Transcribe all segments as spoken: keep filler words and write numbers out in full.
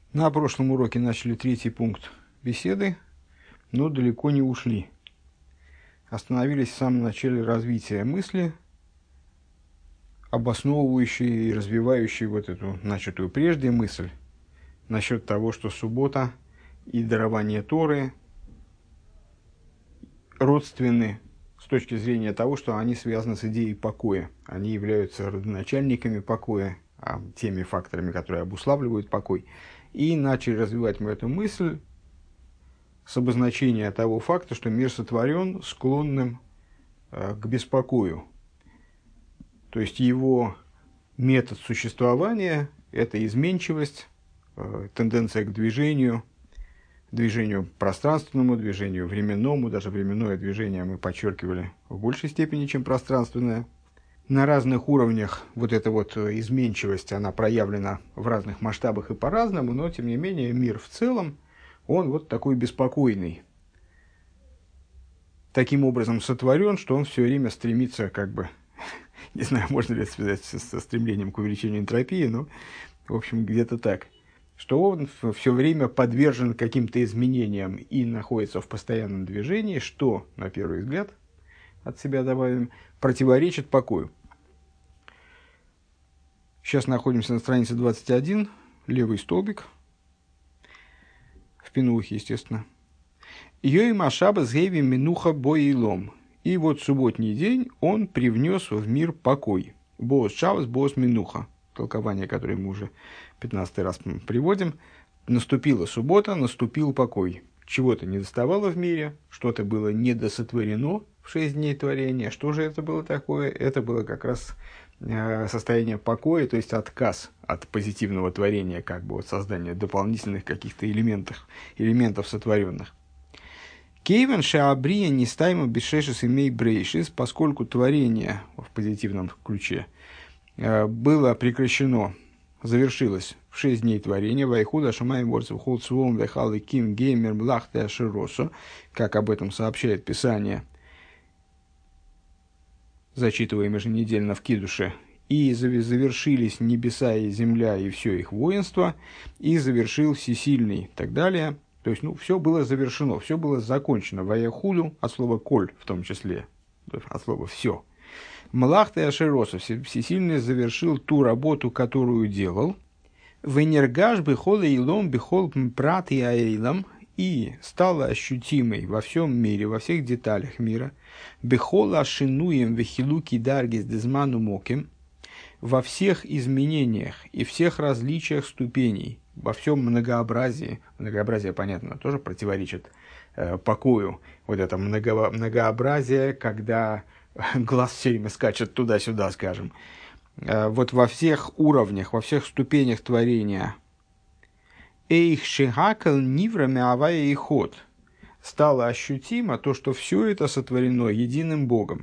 На прошлом уроке начали третий пункт беседы, но далеко не ушли. Остановились в самом начале развития мысли, обосновывающей и развивающей вот эту начатую прежде мысль насчет того, что суббота и дарование Торы родственны с точки зрения того, что они связаны с идеей покоя. Они являются родоначальниками покоя, теми факторами, которые обуславливают покой. И начали развивать мы эту мысль с обозначения того факта, что мир сотворен склонным э, к беспокою. То есть его метод существования – это изменчивость, э, тенденция к движению, движению пространственному, движению временному. Даже временное движение мы подчеркивали в большей степени, чем пространственное. На разных уровнях вот эта вот изменчивость, она проявлена в разных масштабах и по-разному, но, тем не менее, мир в целом, он вот такой беспокойный. Таким образом сотворен, что он все время стремится, как бы, не знаю, можно ли это связать со стремлением к увеличению энтропии, но, в общем, где-то так, что он все время подвержен каким-то изменениям и находится в постоянном движении, что, на первый взгляд, от себя добавим, противоречит покою. Сейчас находимся на странице двадцать один, левый столбик, в пинухе, естественно. «Йоим ашаба згейви минуха боилом». И вот субботний день он привнес в мир покой. «Боос шабас, боос минуха». Толкование, которое мы уже пятнадцатый раз приводим. Наступила суббота, наступил покой. Чего-то не доставало в мире, что-то было недосотворено в шесть дней творения. Что же это было такое? Это было как раз состояние покоя, то есть отказ от позитивного творения, как бы вот создание дополнительных каких-то элементов, элементов сотворенных. Кейвен шаабрия не стайма бешешес имей брейшис, поскольку творение в позитивном ключе было прекращено, завершилось в шесть дней творения, вайхуда шамаем ворцев холцвом вехалы ким геймер млахте аширосо, как об этом сообщает Писание, зачитываем еженедельно в Кидуше, и завершились небеса и земля и все их воинство, и завершил Всесильный, и так далее. То есть, ну, все было завершено, все было закончено. Ваяхулю, от слова «коль» в том числе, от слова «все». Млахта Ашироса, Всесильный завершил ту работу, которую делал. Венергаш бихол эйлом бихол прат и аэйлам, и стала ощутимой во всем мире, во всех деталях мира, бихола шинуем вехилуки даргис дезману моким, во всех изменениях и всех различиях ступеней, во всем многообразии. Многообразие, понятно, тоже противоречит э, покою. Вот это много, многообразие, когда глаз все время скачет туда-сюда, скажем. Э, вот во всех уровнях, во всех ступенях творения. Эйх шигакал ниврами авая и ход. Стало ощутимо то, что все это сотворено единым Богом.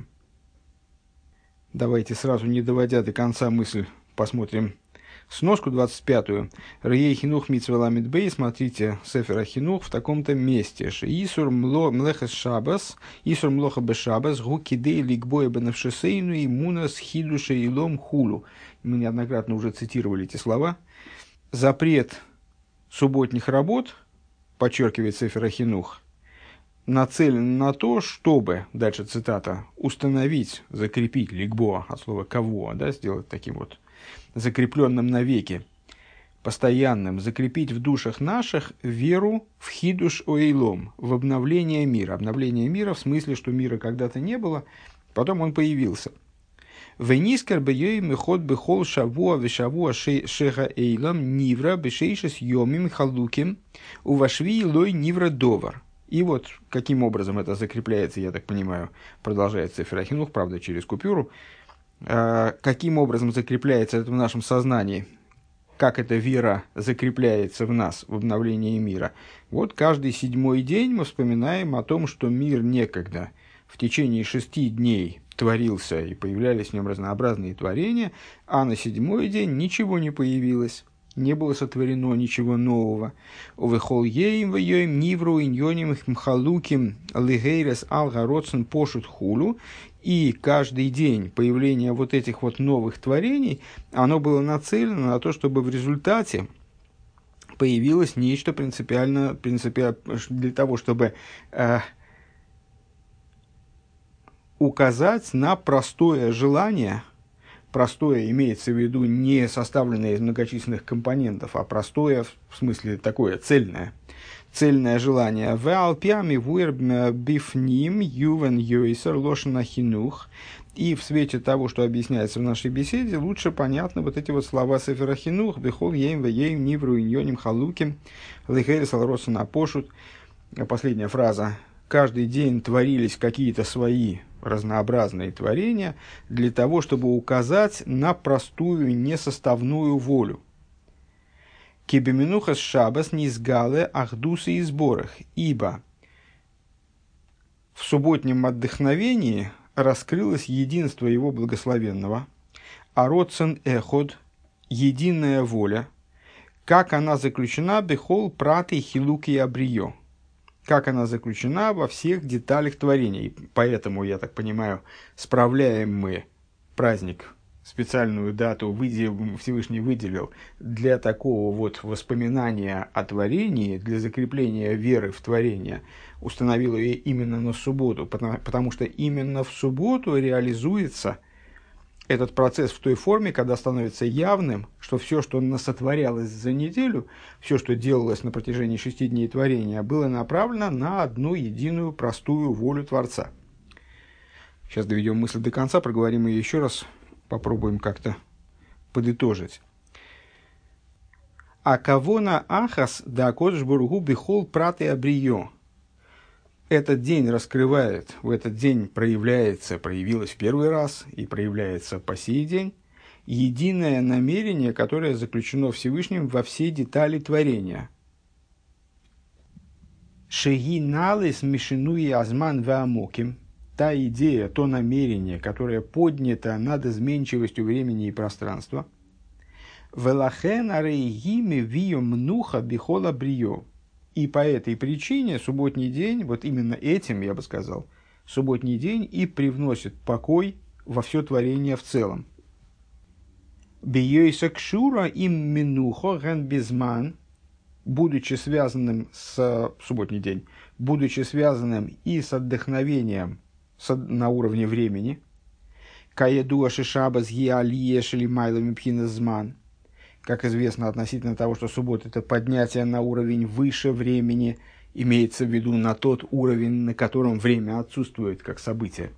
Давайте сразу, не доводя до конца мысль, посмотрим сноску двадцать пятую. Рей хинух митцва бей, смотрите, Сефер Хинух в таком-то месте. Исур млехес шабас, исур млоха бешабас, гукидей ликбоя бенавшесейну и мунас хидуша илом хулу. Мы неоднократно уже цитировали эти слова. Запрет субботних работ, подчеркивает Сефер Хинух, нацелен на то, чтобы, дальше цитата, установить, закрепить ликбоа, от слова кого, да, сделать таким вот закрепленным навеки, постоянным, закрепить в душах наших веру в хидуш оэйлом, в обновление мира. Обновление мира в смысле, что мира когда-то не было, потом он появился. Венискар бьёй мехот бехол шавуа вешавуа шеха эйлам нивра бешейшес йомим халуким увашви лой нивра довар. И вот каким образом это закрепляется, я так понимаю, продолжает Сефер Хинух, правда, через купюру. Каким образом закрепляется это в нашем сознании, как эта вера закрепляется в нас, в обновлении мира. Вот каждый седьмой день мы вспоминаем о том, что мир некогда в течение шести дней творился, и появлялись в нем разнообразные творения, а на седьмой день ничего не появилось, не было сотворено ничего нового. Увехол еим веем нивру иньоним хмхалуким лигейрес алгародсен пошут хулу. И каждый день появления вот этих вот новых творений, оно было нацелено на то, чтобы в результате появилось нечто принципиально, принципиально для того, чтобы э, указать на простое желание. Простое имеется в виду не составленное из многочисленных компонентов, а простое, в смысле такое, цельное. Цельное желание. И в свете того, что объясняется в нашей беседе, лучше понятны вот эти вот слова Сефера Хинух, «Бехол ейм вейм нивру иньоним халуким, лихерис алроса напошут». Последняя фраза. Каждый день творились какие-то свои разнообразные творения для того, чтобы указать на простую несоставную волю. Кибеминухас шабас низгале ахдусы и сборах, ибо в субботнем отдохновении раскрылось единство его благословенного, а родсен эход, единая воля, как она заключена бехол праты хилуки абрио, как она заключена во всех деталях творения. И поэтому, я так понимаю, справляем мы праздник, специальную дату Всевышний выделил для такого вот воспоминания о творении, для закрепления веры в творение, установил ее именно на субботу, потому, потому что именно в субботу реализуется этот процесс в той форме, когда становится явным, что все, что насотворялось за неделю, все, что делалось на протяжении шести дней творения, было направлено на одну единую простую волю Творца. Сейчас доведем мысль до конца, проговорим ее еще раз, попробуем как-то подытожить. А кого на ахас да кодж бургу бихол прат и абрио. Этот день раскрывает, в этот день проявляется, проявилось в первый раз и проявляется по сей день единое намерение, которое заключено Всевышним во все детали творения. Шеги налис мишинуи азман ваамоким. Та идея, то намерение, которое поднято над изменчивостью времени и пространства. Велахен арейгими вио мнуха бихола брио. И по этой причине субботний день, вот именно этим, я бы сказал, субботний день и привносит покой во все творение в целом. Биойса кшура им минухо ген безман, будучи связанным с субботний день, будучи связанным и с отдохновением с, на уровне времени, каедуа шишабас гиалие шелимайлами пхиназман. Как известно, относительно того, что суббота – это поднятие на уровень выше времени, имеется в виду на тот уровень, на котором время отсутствует как событие.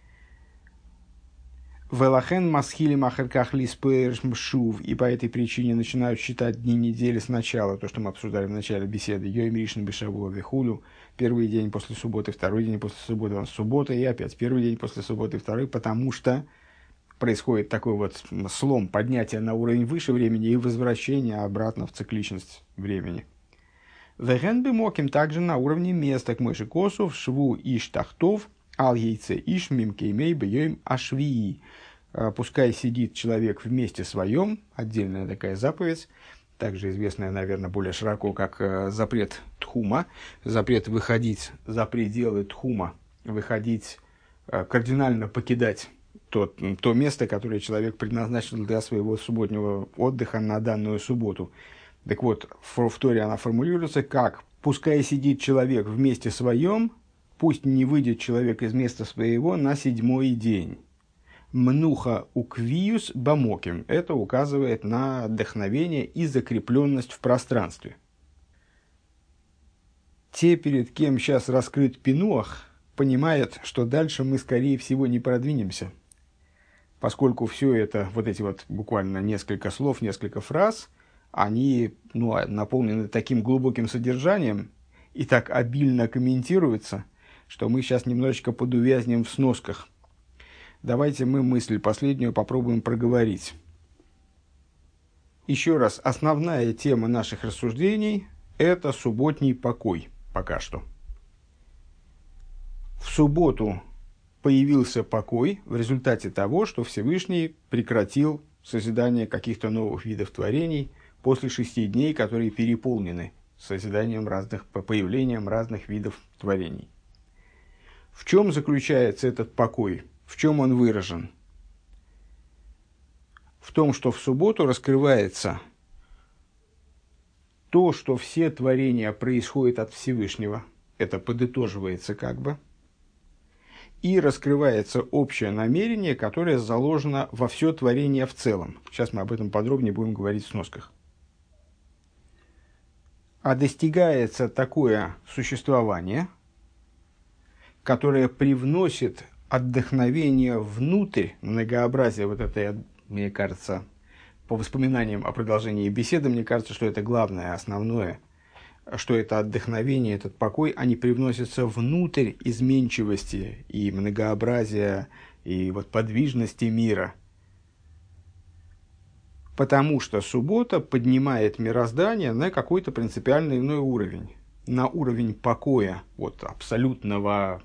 Велахен масхили махарках лиспэршмшув, и по этой причине начинают считать дни недели сначала, то, что мы обсуждали в начале беседы, йоим ришн бешавуа вихулю, первый день после субботы, второй день после субботы, суббота, и опять первый день после субботы, второй, потому что происходит такой вот слом, поднятие на уровень выше времени и возвращение обратно в цикличность времени. Веген бы моким также на уровне места к мыши косов, шву иш тахтов, ал яйце иш мимкеймей бьем ашвии. Пускай сидит человек в месте своем, отдельная такая заповедь, также известная, наверное, более широко, как запрет тхума, запрет выходить за пределы тхума, выходить, кардинально покидать То, то место, которое человек предназначил для своего субботнего отдыха на данную субботу. Так вот, в, в Торе она формулируется как «пускай сидит человек в месте своем, пусть не выйдет человек из места своего на седьмой день». «Мнуха уквиюс бамоким» – это указывает на отдохновение и закрепленность в пространстве. Те, перед кем сейчас раскрыт пинуах, понимают, что дальше мы, скорее всего, не продвинемся. Поскольку все это, вот эти вот буквально несколько слов, несколько фраз, они ну, наполнены таким глубоким содержанием и так обильно комментируются, что мы сейчас немножечко подувязнем в сносках. Давайте мы мысль последнюю попробуем проговорить. Еще раз, основная тема наших рассуждений – это субботний покой пока что. В субботу появился покой в результате того, что Всевышний прекратил созидание каких-то новых видов творений после шести дней, которые переполнены созиданием разных, появлением разных видов творений. В чем заключается этот покой? В чем он выражен? В том, что в субботу раскрывается то, что все творения происходят от Всевышнего, это подытоживается как бы, и раскрывается общее намерение, которое заложено во все творение в целом. Сейчас мы об этом подробнее будем говорить в сносках. А достигается такое существование, которое привносит отдохновение внутрь, многообразие вот это, мне кажется, по воспоминаниям о продолжении беседы, мне кажется, что это главное, основное, что это отдохновение, этот покой, они привносятся внутрь изменчивости и многообразия, и вот подвижности мира. Потому что суббота поднимает мироздание на какой-то принципиально иной уровень. На уровень покоя, вот абсолютного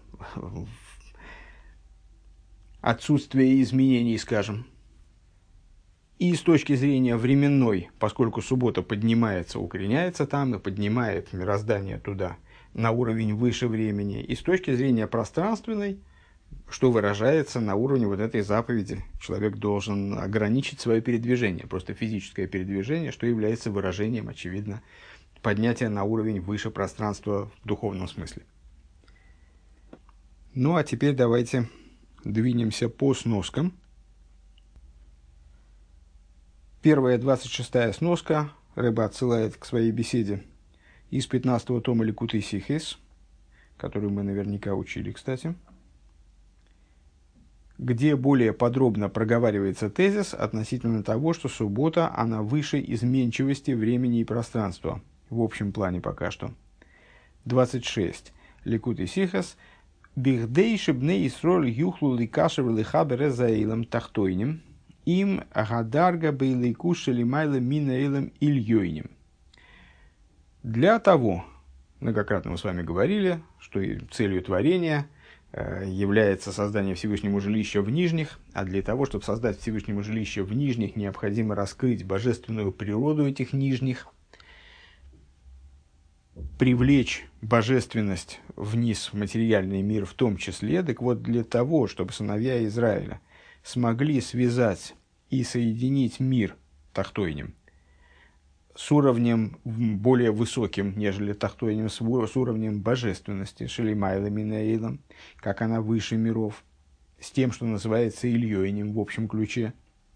отсутствия изменений, скажем. И с точки зрения временной, поскольку суббота поднимается, укореняется там и поднимает мироздание туда на уровень выше времени, и с точки зрения пространственной, что выражается на уровне вот этой заповеди. Человек должен ограничить свое передвижение, просто физическое передвижение, что является выражением, очевидно, поднятия на уровень выше пространства в духовном смысле. Ну, а теперь давайте двинемся по сноскам. Первая, двадцать шестая сноска, Рэбе отсылает к своей беседе из пятнадцатого тома Ликутей Сихес, которую мы наверняка учили, кстати, где более подробно проговаривается тезис относительно того, что суббота, она выше изменчивости времени и пространства, в общем плане пока что. двадцать шесть. Ликутей Сихес. «Бихдей шибней Исроль юхлу ликашев лихабер эзаилам тахтойним, им агадарга бейлику шелимайла минаилам ильёйним». Для того, многократно мы с вами говорили, что целью творения является создание Всевышнему жилища в нижних, а для того, чтобы создать Всевышнему жилище в нижних, необходимо раскрыть божественную природу этих нижних, привлечь божественность вниз в материальный мир в том числе. Так вот, для того, чтобы сыновья Израиля смогли связать и соединить мир тахтойним с уровнем более высоким, нежели тахтойним, с уровнем божественности, шелимайла минаилом, как она выше миров, с тем, что называется ильёйним в общем ключе.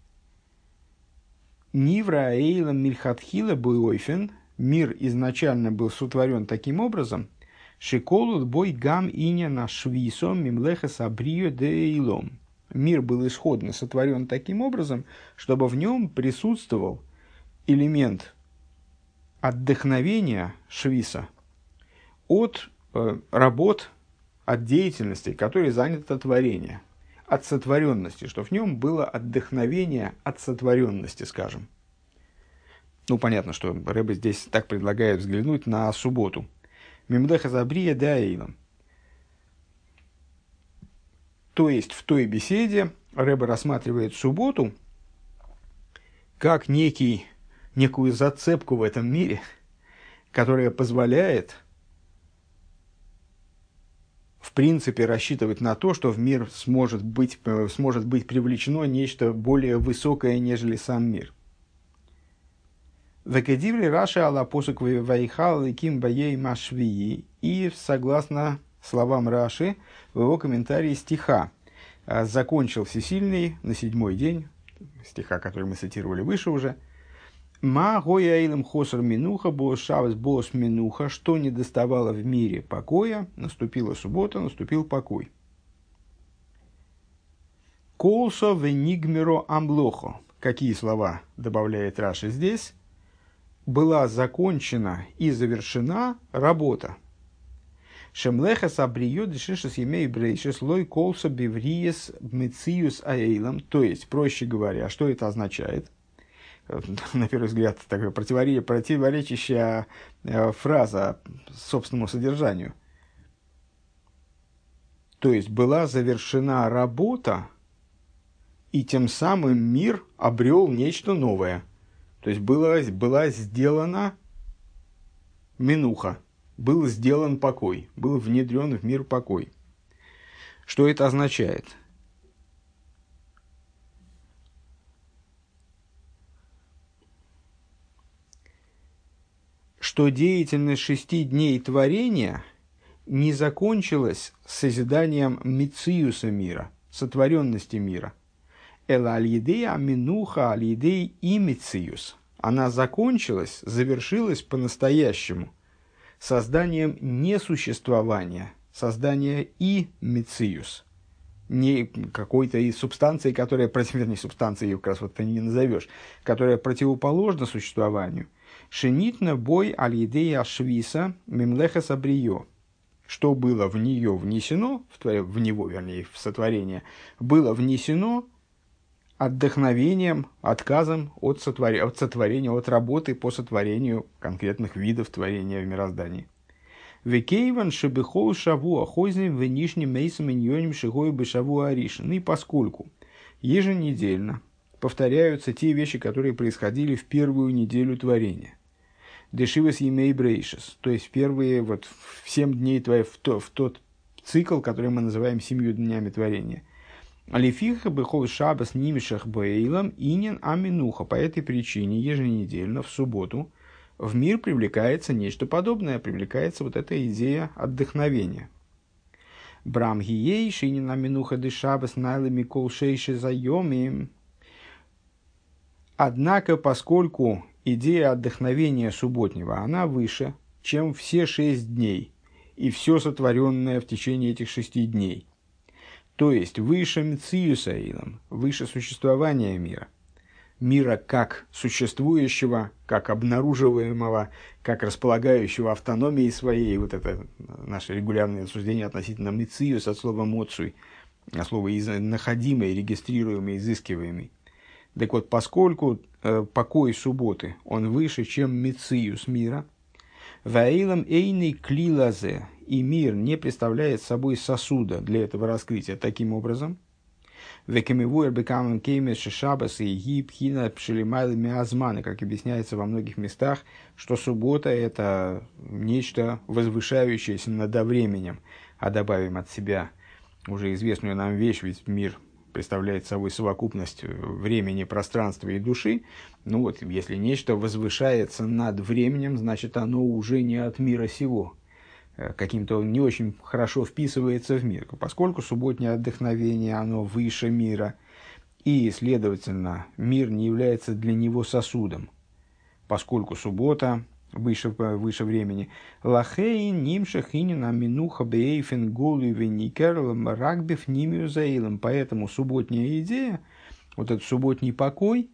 Нивра эйлам мильхатхила буйойфен, мир изначально был сотворен таким образом, шиколут бой гам иня на швисом мимлеха сабрио де эйлом. Мир был исходно сотворен таким образом, чтобы в нем присутствовал элемент отдохновения швиса от э, работ, от деятельности, которой занято творение, от сотворенности, что в нем было отдохновение от сотворенности, скажем. Ну, понятно, что Рэбе здесь так предлагает взглянуть на субботу. Мимлеха забрия де эйлом. То есть, в той беседе Рэбе рассматривает субботу как некий, некую зацепку в этом мире, которая позволяет, в принципе, рассчитывать на то, что в мир сможет быть, сможет быть привлечено нечто более высокое, нежели сам мир. Векедивли Раши Алла посук вайхал ликим баей машвии. И согласно словам Раши в его комментарии стиха закончил Всесильный на седьмой день, стиха, который мы цитировали выше уже, «Ма гоя эйлем хосар минуха, бо шавас бос минуха», что не доставало в мире покоя, наступила суббота, наступил покой. «Колсо венигмеро амблохо». Какие слова добавляет Раши здесь? Была закончена и завершена работа. Шемлеха сабрио дешишес емей брейшес лой колса бивриес мециус аэйлам. То есть, проще говоря, что это означает? На первый взгляд, такая противоречащая фраза собственному содержанию. То есть, была завершена работа, и тем самым мир обрел нечто новое. То есть, была, была сделана минуха, был сделан покой, был внедрен в мир покой. Что это означает? что деятельность шести дней творения не закончилась созиданием мициуса мира, сотворенности мира. Эла аль-едей аминуха аль-едей и мициус. Она закончилась, завершилась по-настоящему созданием несуществования, создания и мициус. Не какой-то из субстанции, которая, вернее, субстанции ее как раз вот ты не назовешь, которая противоположна существованию. Шенитна бой аль-едей ашвиса мемлехас абрио. Что было в нее внесено, в, твое, в него, вернее, в сотворение, было внесено отдохновением, отказом от, сотвор... от сотворения, от работы по сотворению конкретных видов творения в мироздании. Векейван шебехол шаву ахозним венишним мейсом иньоним шигой бешаву аришин. И поскольку еженедельно повторяются те вещи, которые происходили в первую неделю творения. Дешивас емей брейшес, то есть первые вот в семь дней творения, в, то, в тот цикл, который мы называем семью днями творения. Алифиха бехол шабас нимишах бейлам инин аминуха. По этой причине еженедельно в субботу в мир привлекается нечто подобное, привлекается вот эта идея отдохновения. Брам гией шинин аминуха де шабас найлами кол шейши заеми. Однако, поскольку идея отдохновения субботнего, она выше, чем все шесть дней и все сотворенное в течение этих шести дней. То есть выше мциюса илам, выше существования мира. Мира как существующего, как обнаруживаемого, как располагающего автономией своей. Вот это наше регулярное рассуждение относительно мциюс от слова моцуй, от слова находимый, регистрируемый, изыскиваемый. Так вот, поскольку э, покой субботы, он выше, чем мициюс мира, ваилам эйный клилазе, и мир не представляет собой сосуда для этого раскрытия таким образом, векемивуэр бекамэн кеймес шабас и гибхина пшелимайлы миазманы, как объясняется во многих местах, что суббота – это нечто возвышающееся над временем, а добавим от себя уже известную нам вещь, ведь мир представляет собой совокупность времени, пространства и души. Ну вот, если нечто возвышается над временем, значит, оно уже не от мира сего. Каким-то он не очень хорошо вписывается в мир. Поскольку субботнее отдохновение, оно выше мира, и, следовательно, мир не является для него сосудом, поскольку суббота выше, выше времени. Лахейн нимшахинин аминуха бейфен голый веникерлом рагбев нимию заилом. Поэтому субботняя идея, вот этот субботний покой,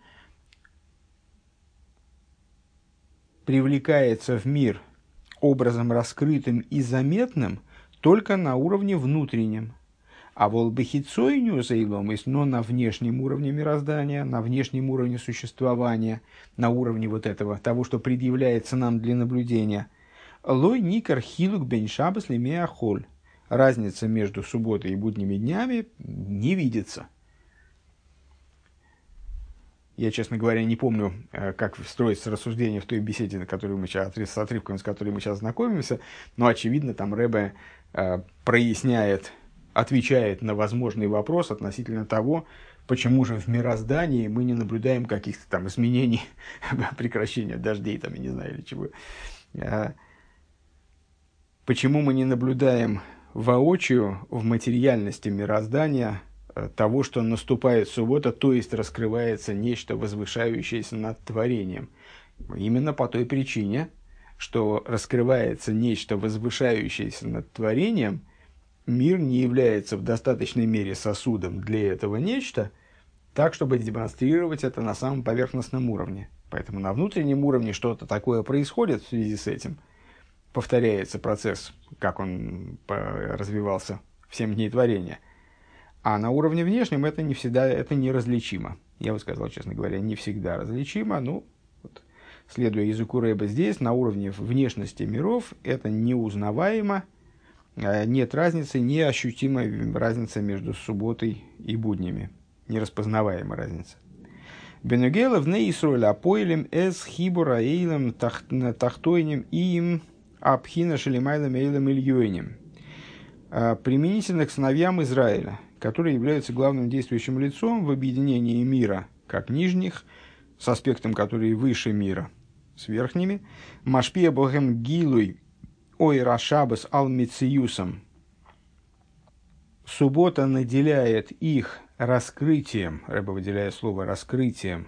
привлекается в мир образом раскрытым и заметным только на уровне внутреннем. А волбехицойню заилом, но на внешнем уровне мироздания, на внешнем уровне существования, на уровне вот этого, того, что предъявляется нам для наблюдения. Лой никар хилук бен шабас лемеа холь. Разница между субботой и будними днями не видится. Я, честно говоря, не помню, как строится рассуждение в той беседе, на которую мы сейчас, с отрывками, с которой мы сейчас знакомимся, но, очевидно, там Ребе э, проясняет, отвечает на возможный вопрос относительно того, почему же в мироздании мы не наблюдаем каких-то там изменений, прекращения дождей, там, я не знаю, или чего. Почему мы не наблюдаем воочию в материальности мироздания того, что наступает суббота, то есть раскрывается нечто возвышающееся над творением. Именно по той причине, что раскрывается нечто возвышающееся над творением, мир не является в достаточной мере сосудом для этого нечто, так, чтобы демонстрировать это на самом поверхностном уровне. Поэтому на внутреннем уровне что-то такое происходит в связи с этим. Повторяется процесс, как он развивался в семь дней творения. А на уровне внешнем это не всегда, это неразличимо. Я бы сказал, честно говоря, не всегда различимо. Ну, вот, следуя языку Ребе здесь, на уровне внешности миров это неузнаваемо. Нет разницы, неощутимой разницы между субботой и буднями. Нераспознаваемая разница. Бенугела в неисроль апоилем эс хибура эйлем тахтойнем им абхина шелемайлем эйлем ильёйнем. Применительно к сыновьям Израиля, которые являются главным действующим лицом в объединении мира, как нижних, с аспектом, который выше мира, с верхними. Машпия богем гилуй ой рашабас ал мициюсом. Суббота наделяет их раскрытием, Рэбе выделяет слово раскрытием,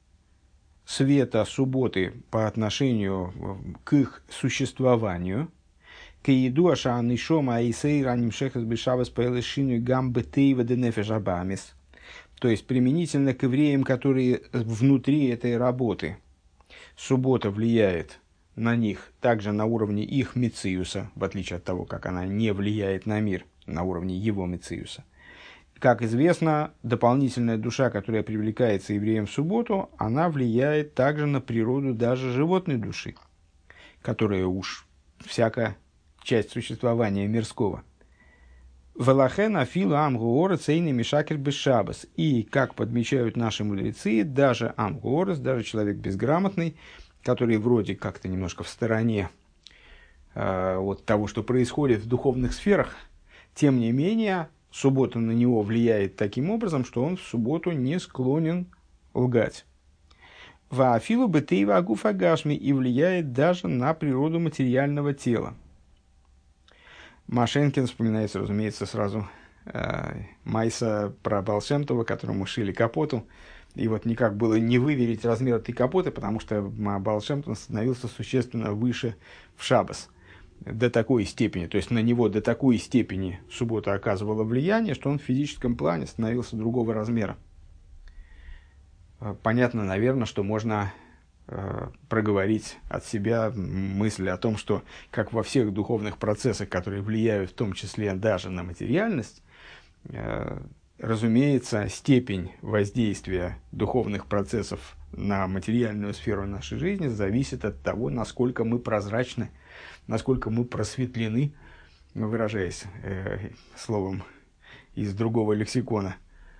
света субботы по отношению к их существованию. К еду ашан ишома аисей раним шехас бешабас пэлэшину гам бэтейва денефеш абамис. То есть применительно к евреям, которые внутри этой работы. Суббота влияет на них также на уровне их мециуса, в отличие от того, как она не влияет на мир, на уровне его мециуса. Как известно, дополнительная душа, которая привлекается евреем в субботу, она влияет также на природу даже животной души, которая уж всякая часть существования мирского. Велахен афилу амгуора цейни мишакер бешабас. И, как подмечают наши мудрецы, даже амгуорес, даже человек безграмотный, который вроде как-то немножко в стороне э, от того, что происходит в духовных сферах, тем не менее, суббота на него влияет таким образом, что он в субботу не склонен лгать. Ваафилу бетейва агуфа гашми, и влияет даже на природу материального тела. Машенкин вспоминается, разумеется, сразу э, Майса про Баал Шем Това, которому шили капоту. И вот никак было не выверить размер этой капоты, потому что Баал Шем Това становился существенно выше в шаббас. До такой степени, то есть на него до такой степени суббота оказывала влияние, что он в физическом плане становился другого размера. Понятно, наверное, что можно э, проговорить от себя мысль о том, что, как во всех духовных процессах, которые влияют в том числе даже на материальность, э, разумеется, степень воздействия духовных процессов на материальную сферу нашей жизни зависит от того, насколько мы прозрачны, насколько мы просветлены, выражаясь э, словом из другого лексикона.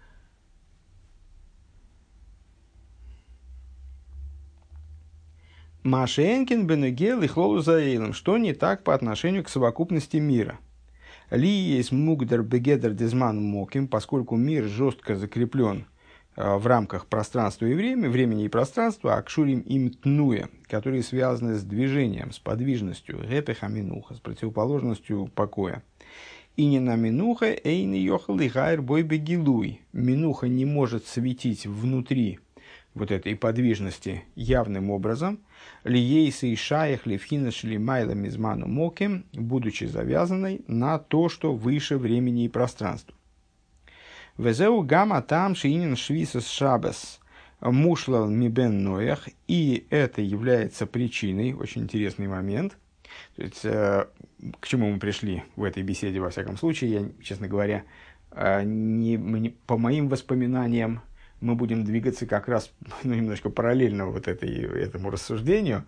Машенкин бенегел и хлолу заэйлом. Что не так по отношению к совокупности мира? Ли есть мугдер бегедер дезман моким, поскольку мир жестко закреплен э, в рамках пространства и времени, времени и пространства, а кшурим им тнуя, которые связаны с движением, с подвижностью, репеха минуха, с противоположностью покоя. И не на минуха, эй не йохал и хайр бой бегилуй. Минуха не может светить внутри вот этой подвижности явным образом, лиейсы и шаях левхинаш лимайла мизману моким, будучи завязанной на то, что выше времени и пространства. Везеу гамма там шиинин швисас шабас мушлал мибен ноях, и это является причиной, очень интересный момент. То есть, э, к чему мы пришли в этой беседе, во всяком случае, я, честно говоря, э, не, не, по моим воспоминаниям, мы будем двигаться как раз ну, немножко параллельно вот этой, этому рассуждению,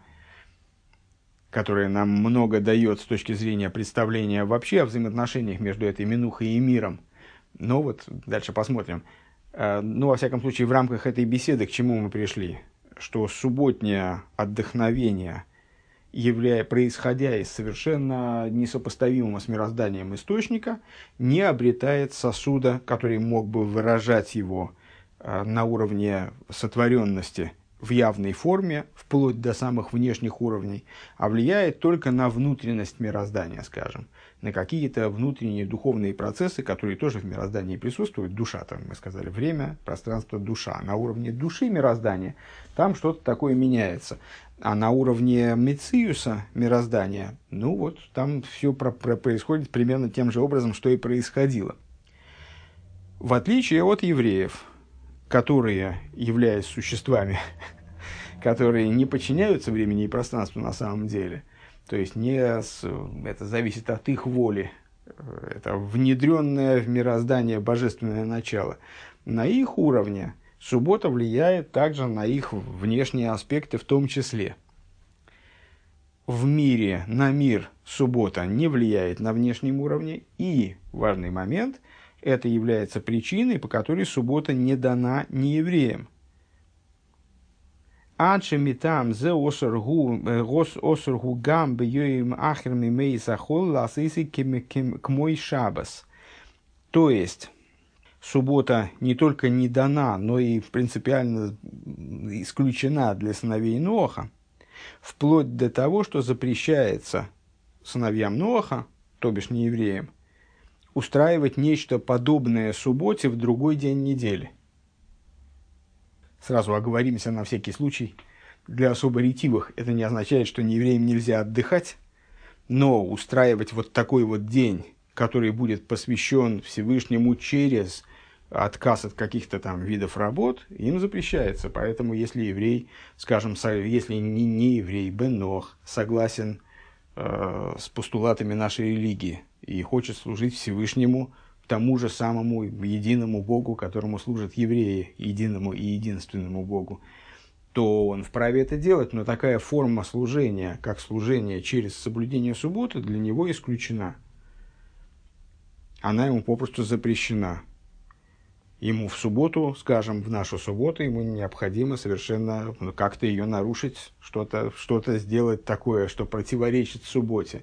которое нам много дает с точки зрения представления вообще о взаимоотношениях между этой минухой и миром. Но вот дальше посмотрим. Ну, во всяком случае, в рамках этой беседы к чему мы пришли? Что субботнее отдохновение, являя, происходя из совершенно несопоставимого с мирозданием источника, не обретает сосуда, который мог бы выражать его на уровне сотворенности в явной форме, вплоть до самых внешних уровней, а влияет только на внутренность мироздания, скажем, на какие-то внутренние духовные процессы, которые тоже в мироздании присутствуют. Душа, там мы сказали, время, пространство, душа. На уровне души мироздания там что-то такое меняется. А на уровне мециуса мироздания, ну вот, там все про- про- происходит примерно тем же образом, что и происходило. В отличие от евреев, которые, являясь существами, которые не подчиняются времени и пространству на самом деле, то есть не с, это зависит от их воли, это внедренное в мироздание божественное начало, на их уровне суббота влияет также на их внешние аспекты в том числе. В мире, на мир суббота не влияет на внешнем уровне, и, важный момент, это является причиной, по которой суббота не дана неевреям. Адше митам зе осургу гам бьёим ахрми мейсахол ласиси к мой шабас. То есть, суббота не только не дана, но и принципиально исключена для сыновей Ноаха, Вплоть до того, что запрещается сыновьям Ноаха, то бишь не евреям, устраивать нечто подобное субботе в другой день недели. Сразу оговоримся на всякий случай. Для особо ретивых это не означает, что неевреям нельзя отдыхать, но устраивать вот такой вот день, который будет посвящен Всевышнему через отказ от каких-то там видов работ, им запрещается. Поэтому если еврей, скажем, если не, не еврей, бен Нох, согласен э, с постулатами нашей религии и хочет служить Всевышнему, тому же самому единому Богу, которому служат евреи, единому и единственному Богу, то он вправе это делать, но такая форма служения, как служение через соблюдение субботы, для него исключена. Она ему попросту запрещена. Ему в субботу, скажем, в нашу субботу, ему необходимо совершенно как-то ее нарушить, что-то, что-то сделать такое, что противоречит субботе.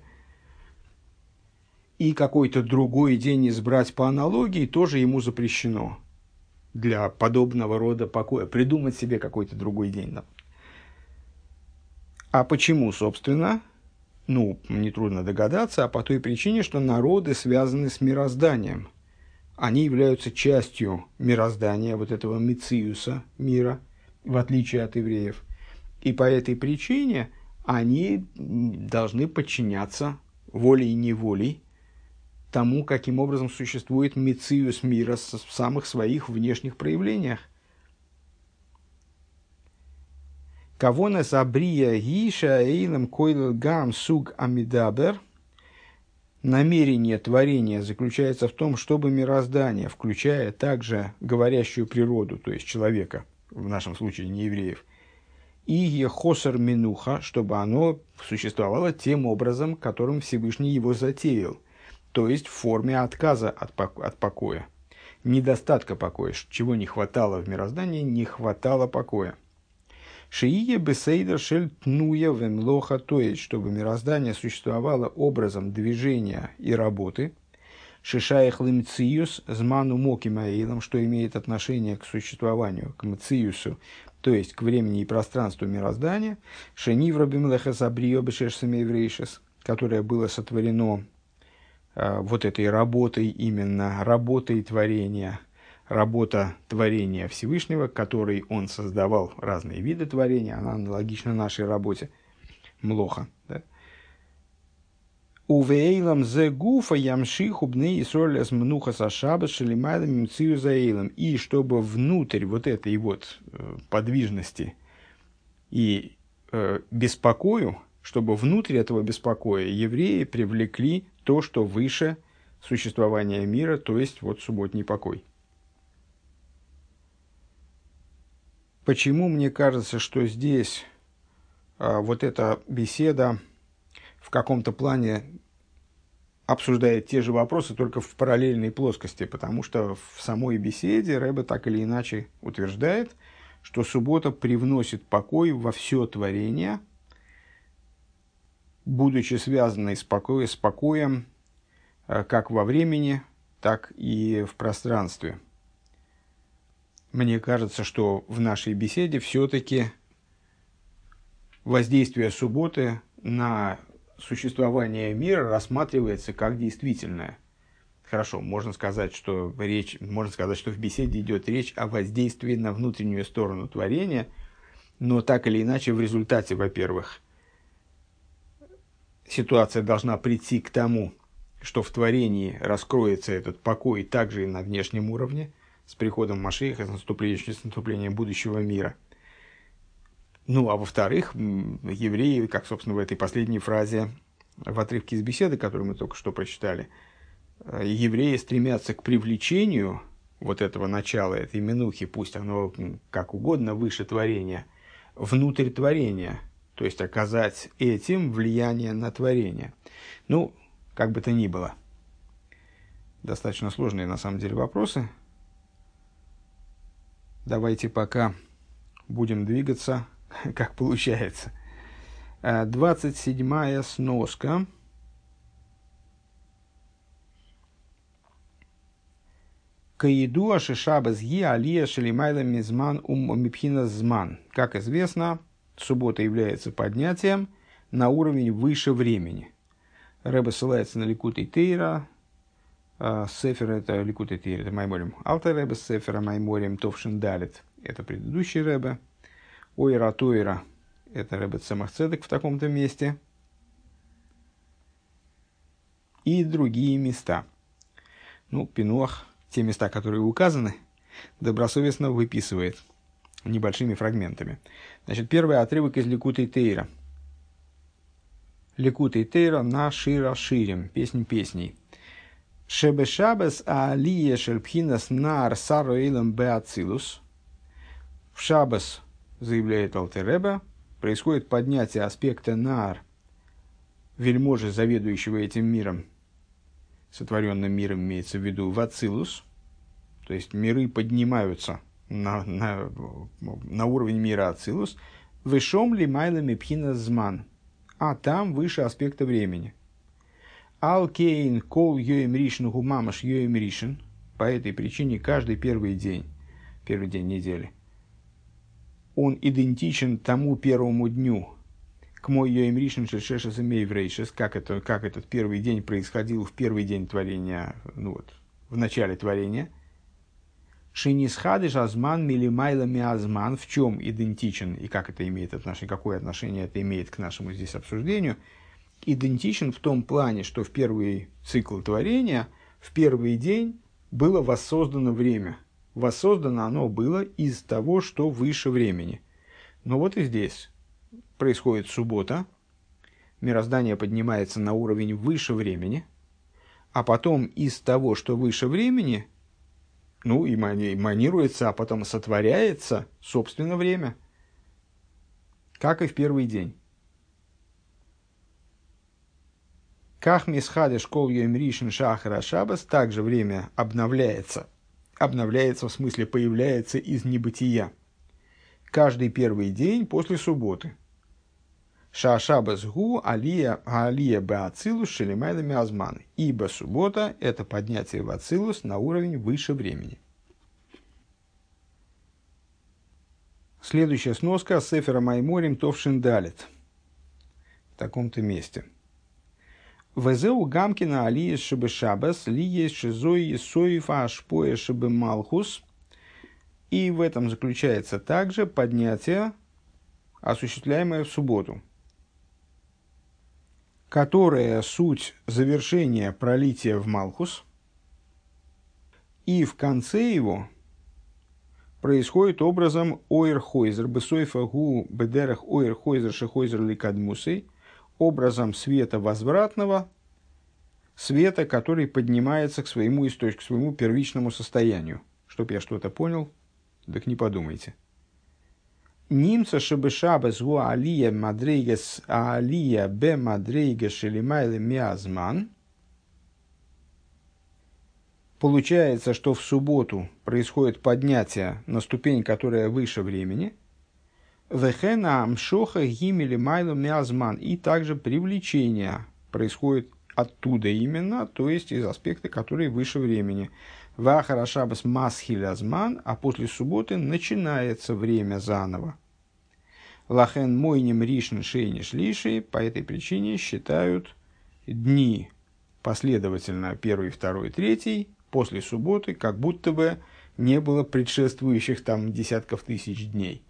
И какой-то другой день избрать по аналогии тоже ему запрещено для подобного рода покоя. Придумать себе какой-то другой день. Да. А почему, собственно? Ну, нетрудно догадаться, а по той причине, что народы связаны с мирозданием. Они являются частью мироздания, вот этого мециуса мира, в отличие от евреев. И по этой причине они должны подчиняться волей и неволей тому, каким образом существует мециус мира в самых своих внешних проявлениях. Кавона забрия гиша эйлем койл гам суг амидабер. Намерение творения заключается в том, чтобы мироздание, включая также говорящую природу, то есть человека, в нашем случае не евреев, и ехосар минуха, чтобы оно существовало тем образом, которым Всевышний его затеял, то есть в форме отказа от, пок- от покоя, недостатка покоя, чего не хватало в мироздании, не хватало покоя. Шиие бесейдер шель тнуя вемлоха, то есть, чтобы мироздание существовало образом движения и работы, шишаях лимциюс зману моки маэйлом, что имеет отношение к существованию, к мциюсу, то есть к времени и пространству мироздания, шенивра бимлеха сабрио бешешсами еврейшес, которое было сотворено э, вот этой работой, именно работой творения, работа творения Всевышнего, который он создавал разные виды творения, она аналогична нашей работе, млоха. Увейлам зе гуфа ямшиху бней исролес мнуха сашаба шелимайлам мцию заэйлам. И чтобы внутрь вот этой вот э, подвижности и э, беспокою, чтобы внутрь этого беспокоя евреи привлекли то, что выше существования мира, то есть вот субботний покой. Почему мне кажется, что здесь а, вот эта беседа в каком-то плане обсуждает те же вопросы, только в параллельной плоскости? Потому что в самой беседе Ребе так или иначе утверждает, что суббота привносит покой во все творение, будучи связанной с, покой, с покоем а, как во времени, так и в пространстве. Мне кажется, что в нашей беседе все-таки воздействие субботы на существование мира рассматривается как действительное. Хорошо, можно сказать, что речь, можно сказать, что в беседе идет речь о воздействии на внутреннюю сторону творения, но так или иначе в результате, во-первых, ситуация должна прийти к тому, что в творении раскроется этот покой также и на внешнем уровне, с приходом Машиаха, с наступлением, с наступлением будущего мира. Ну, а во-вторых, евреи, как, собственно, в этой последней фразе, в отрывке из беседы, которую мы только что прочитали, евреи стремятся к привлечению вот этого начала, этой минухи, пусть оно как угодно выше творения, внутрь творения, то есть оказать этим влияние на творение. Ну, как бы то ни было. Достаточно сложные, на самом деле, вопросы. Давайте пока будем двигаться, как получается. Двадцать седьмая сноска. Каиду ашишабас ги алия шелимайла мизман ум мипхина зман. Как известно, суббота является поднятием на уровень выше времени. Ребе ссылается на Ликутей Тейра. Сефер — это Ликутей Тейра, это Майморим Алтер Ребе, Сефера Майморим Товшин Далит — это предыдущий Ребе. Ойра Тойра — это Ребе Цемах Цедек в таком-то месте. И другие места. Ну, Пинуах, те места, которые указаны, добросовестно выписывает небольшими фрагментами. Значит, первый отрывок из Ликутей Тейра. Ликутей Тейра на Шира Ширим, песнь песней. Шебе Шабес Аалия Шельпхинас Нар Сароилам Беацилус. В Шабес, заявляет Алтер Ребе, происходит поднятие аспекта Нар, вельможи, заведующего этим миром, сотворенным миром имеется в виду, в Ацилус, то есть миры поднимаются на, на, на уровень мира Ацилус, вышом ли майлами пхина зман, а там выше аспекта времени. Алкейн кол йоем ришн гумамаш йоем ришн, по этой причине каждый первый день, первый день недели, он идентичен тому первому дню, к мой йоем ришн шельшеша зимей врейшес, как это, как этот первый день происходил в первый день творения, ну вот, в начале творения. Шинисхадыш азман милимайлами азман, в чем идентичен и как это имеет отношение, какое отношение это имеет к нашему здесь обсуждению. Идентичен в том плане, что в первый цикл творения, в первый день было воссоздано время. Воссоздано оно было из того, что выше времени. Но вот и здесь происходит суббота, мироздание поднимается на уровень выше времени, а потом из того, что выше времени, ну, и эманируется, а потом сотворяется, собственно, время, как и в первый день. Ках мисхады школ йоем ришн шахара шабас, также время обновляется, обновляется в смысле появляется из небытия. Каждый первый день после субботы. Ша шабас гу алия алия беацилус шелемайлами азман. Ибо суббота – это поднятие в ацилус на уровень выше времени. Следующая сноска Сефера Майморим Товшин Далит. В таком-то месте. Везеу гамкина алия шебе шабас лие шизой соифа ашпоя шебе малхус. И в этом заключается также поднятие, осуществляемое в субботу, которая суть завершения пролития в Малхус, и в конце его происходит образом ойр-хойзер, бесойфа гу бедерах ойр-хойзер шехойзер ликадмусей, образом света возвратного, света, который поднимается к своему источнику, к своему первичному состоянию. Чтоб я что-то понял, так не подумайте. Нимца шебешабес гу алия мадрейгес алия бе мадрейгес шелимайле миазман. Получается, что в субботу происходит поднятие на ступень, которая выше времени. Вехена амшоха гимели майло миазман. И также привлечение происходит оттуда именно, то есть из аспекта, который выше времени. Вахара шабас масхилязман, а после субботы начинается время заново. Лахен мойним ришн шейниш лиши, по этой причине считают дни последовательно первый, второй, третий, после субботы, как будто бы не было предшествующих там десятков тысяч дней.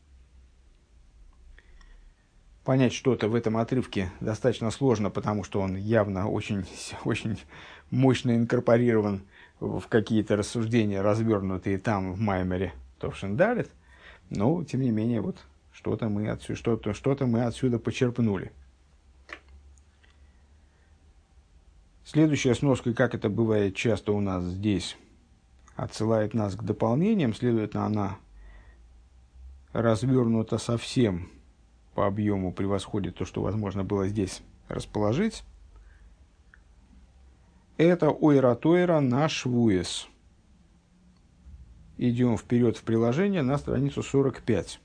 Понять что-то в этом отрывке достаточно сложно, потому что он явно очень, очень мощно инкорпорирован в какие-то рассуждения, развернутые там в Маймере Товшин Далит, но, тем не менее, вот что-то мы отсюда, что-то, что-то мы отсюда почерпнули. Следующая сноска, как это бывает часто у нас здесь, отсылает нас к дополнениям, следовательно, она развернута совсем по объему, превосходит то, что возможно было здесь расположить. Это ойра-тойра на швуес. Идем вперед в приложение на страницу сорок пять.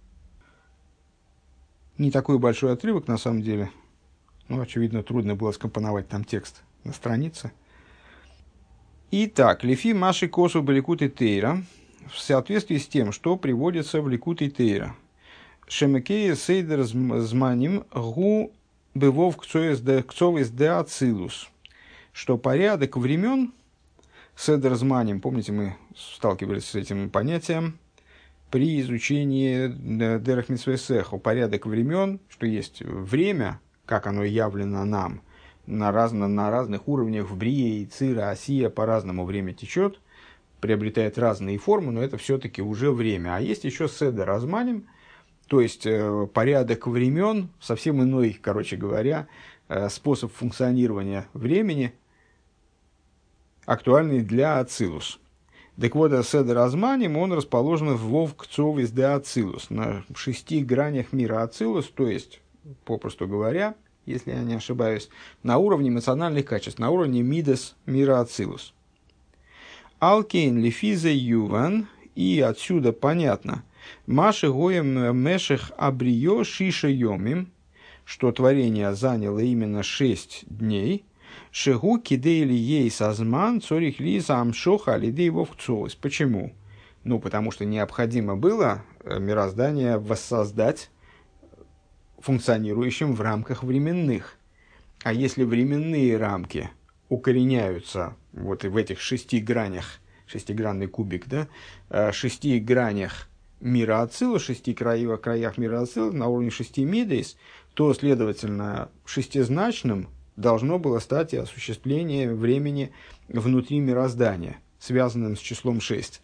Не такой большой отрывок, на самом деле. Ну, очевидно, трудно было скомпоновать там текст на странице. Итак, лифи маши косу баликут и тейра, в соответствии с тем, что приводится в ликут и тейра. Шемекея сейдер зманим гу бывов кцовис де ацилус, что порядок времен, седер зманим, помните, мы сталкивались с этим понятием при изучении дерах мицвей сеху, порядок времен, что есть время, как оно явлено нам, на, разно, на разных уровнях в Брие, Цира, Осия, по-разному время течет, приобретает разные формы, но это все-таки уже время. А есть еще седер азманим, то есть э, порядок времен, совсем иной, короче говоря, э, способ функционирования времени, актуальный для Ацилус. Так вот, седер азманим, он расположен в вов кцовис де Ацилус, на шести гранях мира Ацилус, то есть, попросту говоря, если я не ошибаюсь, на уровне эмоциональных качеств, на уровне мидас мира Ацилус. Алкейн лифизе юван, и отсюда понятно, Маши гоем мешех абрио шиша йомим, что творение заняло именно шесть дней, шегу кидейли ей сазман цорих лиза амшоха лидей вовцолос. Почему? Ну, потому что необходимо было мироздание воссоздать функционирующим в рамках временных. А если временные рамки укореняются вот в этих шести гранях, шестигранный кубик, да, шести гранях мира Ацилус, шести краях, краях мира Ацилус, на уровне шести мидейс, то, следовательно, шестизначным должно было стать и осуществление времени внутри мироздания, связанным с числом шесть.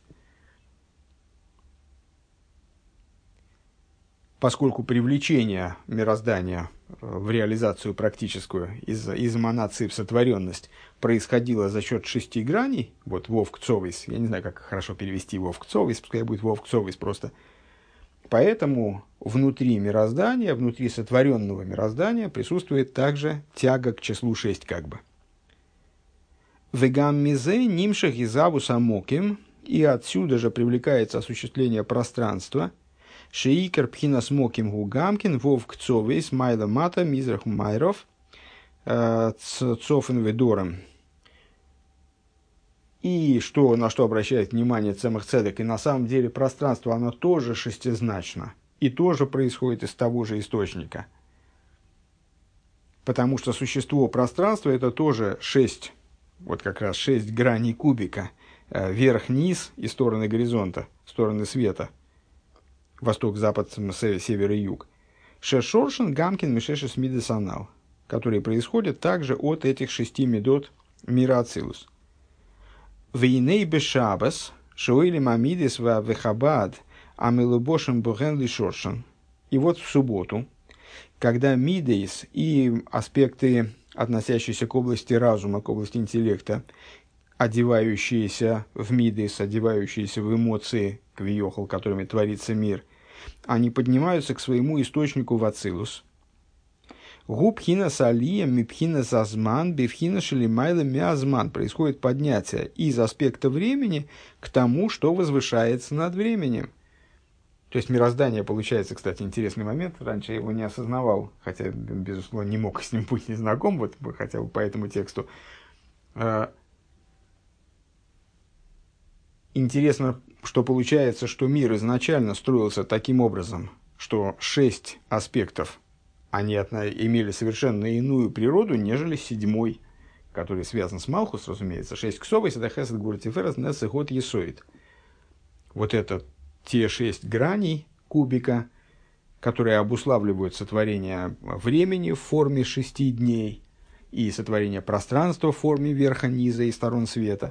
Поскольку привлечение мироздания в реализацию практическую из, из эманации в сотворенность происходило за счет шести граней, вот вовк цовис, я не знаю, как хорошо перевести вовк цовис, пускай будет вовк цовис просто. Поэтому внутри мироздания, внутри сотворенного мироздания присутствует также тяга к числу шесть как бы. Вегам мизе нимшах изаву самоким, и отсюда же привлекается осуществление пространства, шеикер пхина смоким гугамкин вовк цовис майла мата мизрах майров цофен ведором. И что, на что обращает внимание Цемах Цедек, и на самом деле пространство, оно тоже шестизначно, и тоже происходит из того же источника. Потому что существо пространства – это тоже шесть, вот как раз шесть граней кубика, вверх-вниз и стороны горизонта, стороны света, восток, запад, север и юг. Шешоршин, Гамкин, Мишешес, Мидесанал, которые происходят также от этих шести медот мира Ацилус. Вейней бешабас, шоили мамидис ва вехабад, амилубошим буген лишоршин. И вот в субботу, когда мидейс и аспекты, относящиеся к области разума, к области интеллекта, одевающиеся в мидейс, одевающиеся в эмоции, квиохол, которыми творится мир, они поднимаются к своему источнику в Ацилус. Губхина салия мипхина зазман бифхина шелимайла миазман. Происходит поднятие из аспекта времени к тому, что возвышается над временем. То есть мироздание, получается, кстати, интересный момент. Раньше я его не осознавал, хотя, безусловно, не мог с ним быть незнаком, вот хотя бы по этому тексту. Интересно, что получается, что мир изначально строился таким образом, что шесть аспектов, они имели совершенно иную природу, нежели седьмой, который связан с Малхус, разумеется. Шесть ксовос, это хесед, гвура, тиферес, нес и год есоид. Вот это те шесть граней кубика, которые обуславливают сотворение времени в форме шести дней и сотворение пространства в форме верха, низа и сторон света.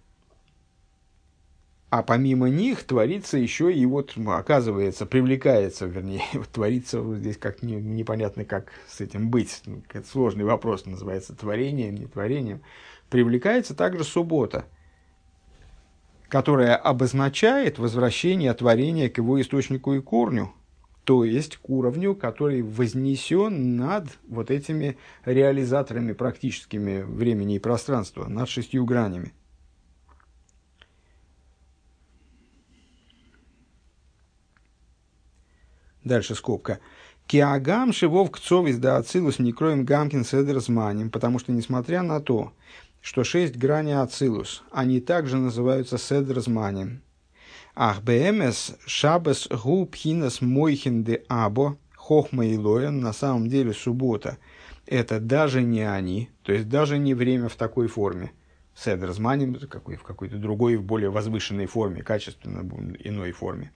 А помимо них творится еще и вот, оказывается, привлекается, вернее, творится вот здесь как не, непонятно, как с этим быть. Это сложный вопрос, называется творением, не творением. Привлекается также суббота, которая обозначает возвращение творения к его источнику и корню, то есть к уровню, который вознесен над вот этими реализаторами практическими времени и пространства, над шестью гранями. Дальше скобка. Киагам шивов кцовис да ацилус некроем гамкин седер зманим, потому что, несмотря на то, что шесть граней ацилус, они также называются седер зманим. Ах, бмс шабас гу пхинас мойхин де або хохма и лоя. На самом деле суббота – это даже не они, то есть даже не время в такой форме. Седр зманим в какой-то другой, в более возвышенной форме, качественно иной форме.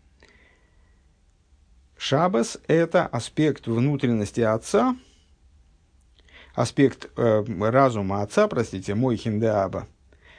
Шабас – это аспект внутренности Отца, аспект э, разума Отца, простите, мойхин де аба.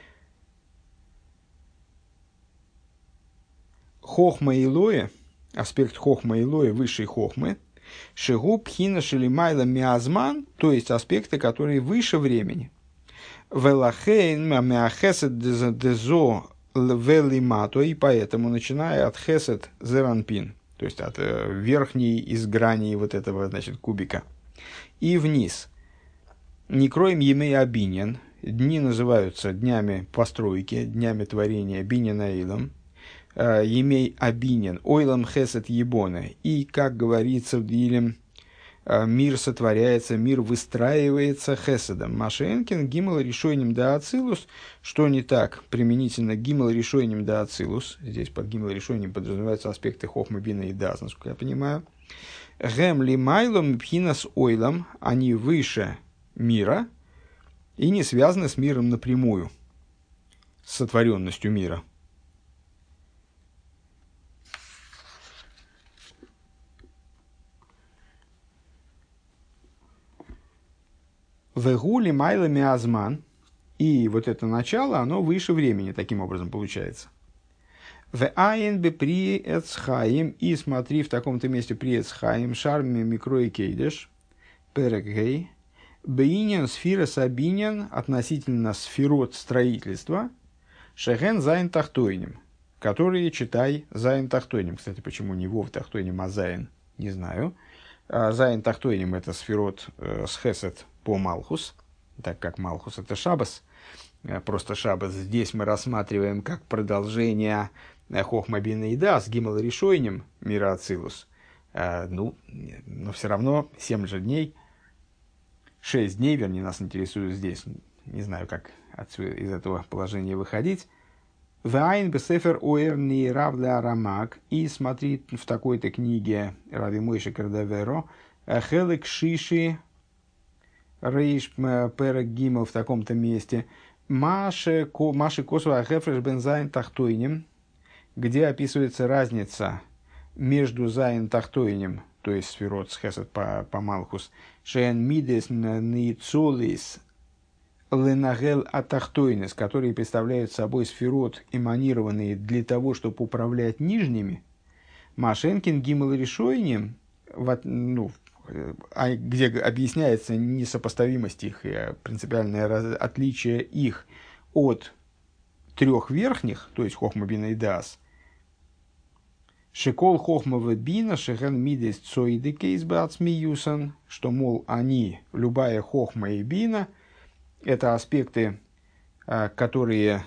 Хохма Илоя, аспект Хохма Илоя, высшей Хохмы, Шигу Пхина Шелимайла Миазман, то есть аспекты, которые выше времени. Велахейн Миахесет Дезо Велимато, и поэтому, начиная от Хесет Зеранпин, то есть от э, верхней из граней вот этого, значит, кубика, и вниз. Не кроем Емей Абинин, дни называются днями постройки, днями творения Бинина Илом, Емей Абинин, Ойлам Хесет Ебона. И, как говорится в Дилем, мир сотворяется, мир выстраивается Хеседом. Машенкин, Гимл решением да Ацилус. Что не так применительно Гимл решением да Ацилус? Здесь под Гимл решением подразумеваются аспекты Хохмы, Бина и Даз, насколько я понимаю. Гем ли Майлом Пхинас Ойлам, они выше мира и не связаны с миром напрямую, с сотворенностью мира. Вегули майлами азман, и вот это начало, оно выше времени, таким образом получается. В айн бе при эцхаим, и смотри в таком-то месте при эцхаим, шарми микрой кейдеш, перегей, бейнин сфира сабинин, относительно сферот строительства, шеген зайн тахтойним, которые читай зайн тахтойним. Кстати, почему не вов тахтойним, а зайн, не знаю. Зайн тахтойним это сферот э, с хесед по Малхус, так как Малхус это Шабас, просто Шабас здесь мы рассматриваем как продолжение Хохма Бина и Дас, Гимл Решойним, Мира Ацилус. Ну, но все равно семь же дней, шесть дней, вернее, нас интересует здесь, не знаю, как отсюда, из этого положения выходить. Вайн бесефер оэрни равля рамак, и смотри в такой-то книге Рави Мойши Кардаверо, хелек шиши рейш перек гимл в таком-то месте, маши косу ахефреш бен зайн тахтойним, где описывается разница между зайн тахтойним, то есть сферот с хесед по, по Малхус, шен мидес ницолис ленагел атахтойнес, которые представляют собой сферот, эманированные для того, чтобы управлять нижними, машенкин гимл решойним, ну, где объясняется несопоставимость их, принципиальное раз, отличие их от трех верхних, то есть Хохма, Бина и Даас. Шекол Хохма Бина, Шеген Мидес Цоиды Кейс Бацмиюсан, что, мол, они, любая Хохма и Бина, это аспекты, которые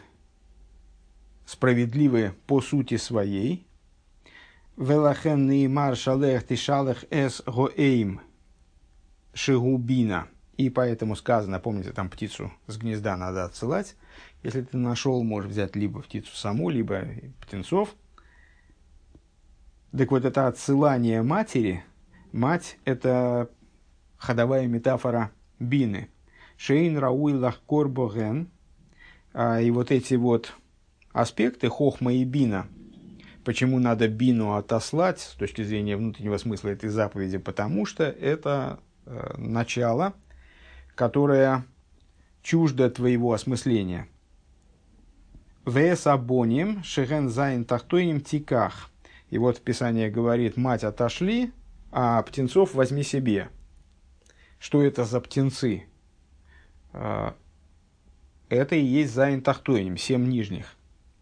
справедливы по сути своей. Велахен неймар шалех тишалех эс гоэйм шигубина. И поэтому сказано, помните, там птицу с гнезда надо отсылать. Если ты нашел, можешь взять либо птицу саму, либо птенцов. Так вот, это отсылание матери. Мать – это ходовая метафора бины. Шейн рауй лахкор боген. И вот эти вот аспекты, хохма и бина, почему надо бину отослать с точки зрения внутреннего смысла этой заповеди? Потому что это э, начало, которое чуждо твоего осмысления. Вес абоним шеген зайн тахтойним тиках. И вот Писание говорит: мать отошли, а птенцов возьми себе. Что это за птенцы? Это и есть зайн тахтойним, семь нижних.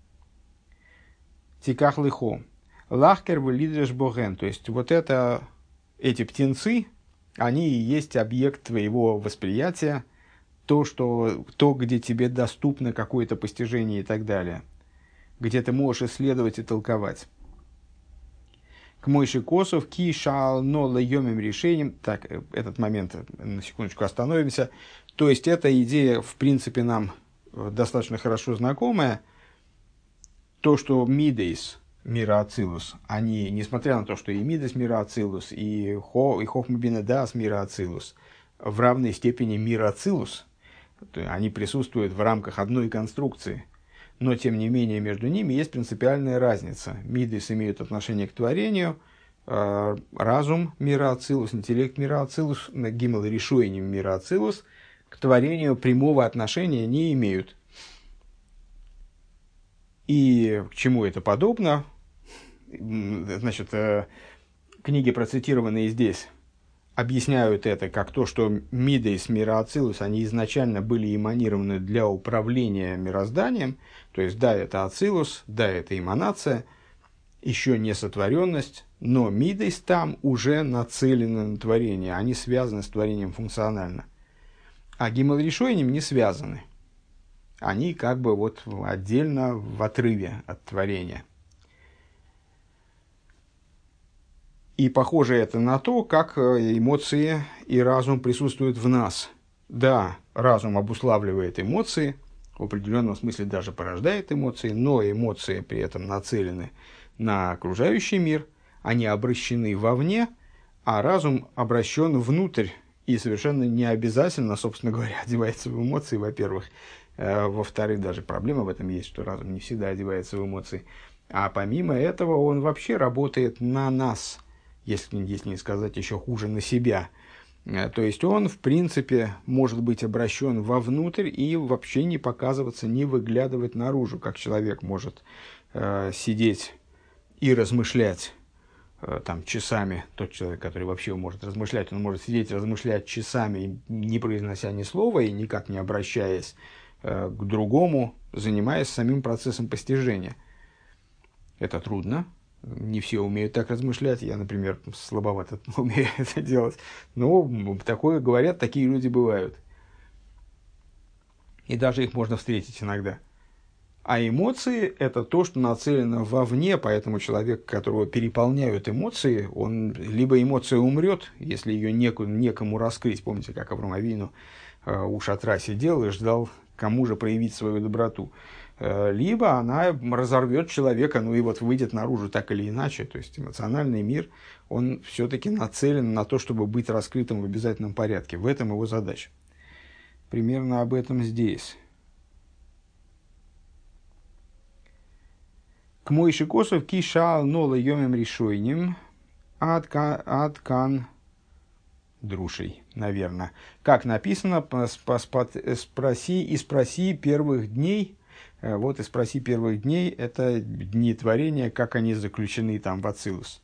Тиках лихо. Лахкер вылидреш боген. То есть, вот это, эти птенцы, они и есть объект твоего восприятия, то, что, то, где тебе доступно какое-то постижение и так далее, где ты можешь исследовать и толковать. К Мойши Косов, ки шал но лайомим решением. Так, этот момент, на секундочку остановимся. То есть, эта идея, в принципе, нам достаточно хорошо знакомая. То, что мидейс, мира Ацилус, они, несмотря на то, что и Мидас мира Ацилус, и, Хо, и Хохма бина Даас мира Ацилус, в равной степени мира Ацилус, они присутствуют в рамках одной конструкции, но тем не менее между ними есть принципиальная разница. Мидас имеют отношение к творению, разум мира Ацилус, интеллект мира Ацилус, гимл решением мира Ацилус к творению прямого отношения не имеют. И к чему это подобно? Значит, книги, процитированные здесь, объясняют это как то, что мидейс мира Ацилус, они изначально были эманированы для управления мирозданием. То есть, да, это Ацилус, да, это эманация, еще не сотворенность, но мидейс там уже нацелены на творение, они связаны с творением функционально. А гимл решением не связаны. Они как бы вот отдельно в отрыве от творения. И похоже это на то, как эмоции и разум присутствуют в нас. Да, разум обуславливает эмоции, в определенном смысле даже порождает эмоции, но эмоции при этом нацелены на окружающий мир, они обращены вовне, а разум обращен внутрь и совершенно не обязательно, собственно говоря, одевается в эмоции, во-первых. Во-вторых, даже проблема в этом есть, что разум не всегда одевается в эмоции. А помимо этого он вообще работает на нас, если, если не сказать еще хуже, на себя. То есть он, в принципе, может быть обращен вовнутрь и вообще не показываться, не выглядывать наружу, как человек может э, сидеть и размышлять э, там, часами. Тот человек, который вообще может размышлять, он может сидеть и размышлять часами, не произнося ни слова и никак не обращаясь к другому, занимаясь самим процессом постижения. Это трудно. Не все умеют так размышлять. Я, например, слабовато умею это делать. Но такое говорят, такие люди бывают. И даже их можно встретить иногда. А эмоции – это то, что нацелено вовне, поэтому человек, которого переполняют эмоции, он либо эмоция умрет, если ее некому, некому раскрыть. Помните, как Авраам Авину у шатра сидел и ждал, кому же проявить свою доброту. Либо она разорвет человека, ну и вот выйдет наружу так или иначе. То есть эмоциональный мир, он все-таки нацелен на то, чтобы быть раскрытым в обязательном порядке. В этом его задача. Примерно об этом здесь. К Мойше Косов кишал нола йомем решойним аткан друшей, наверное. Как написано, спроси и спроси первых дней. Вот и спроси первых дней, это дни творения, как они заключены там в Ацилус.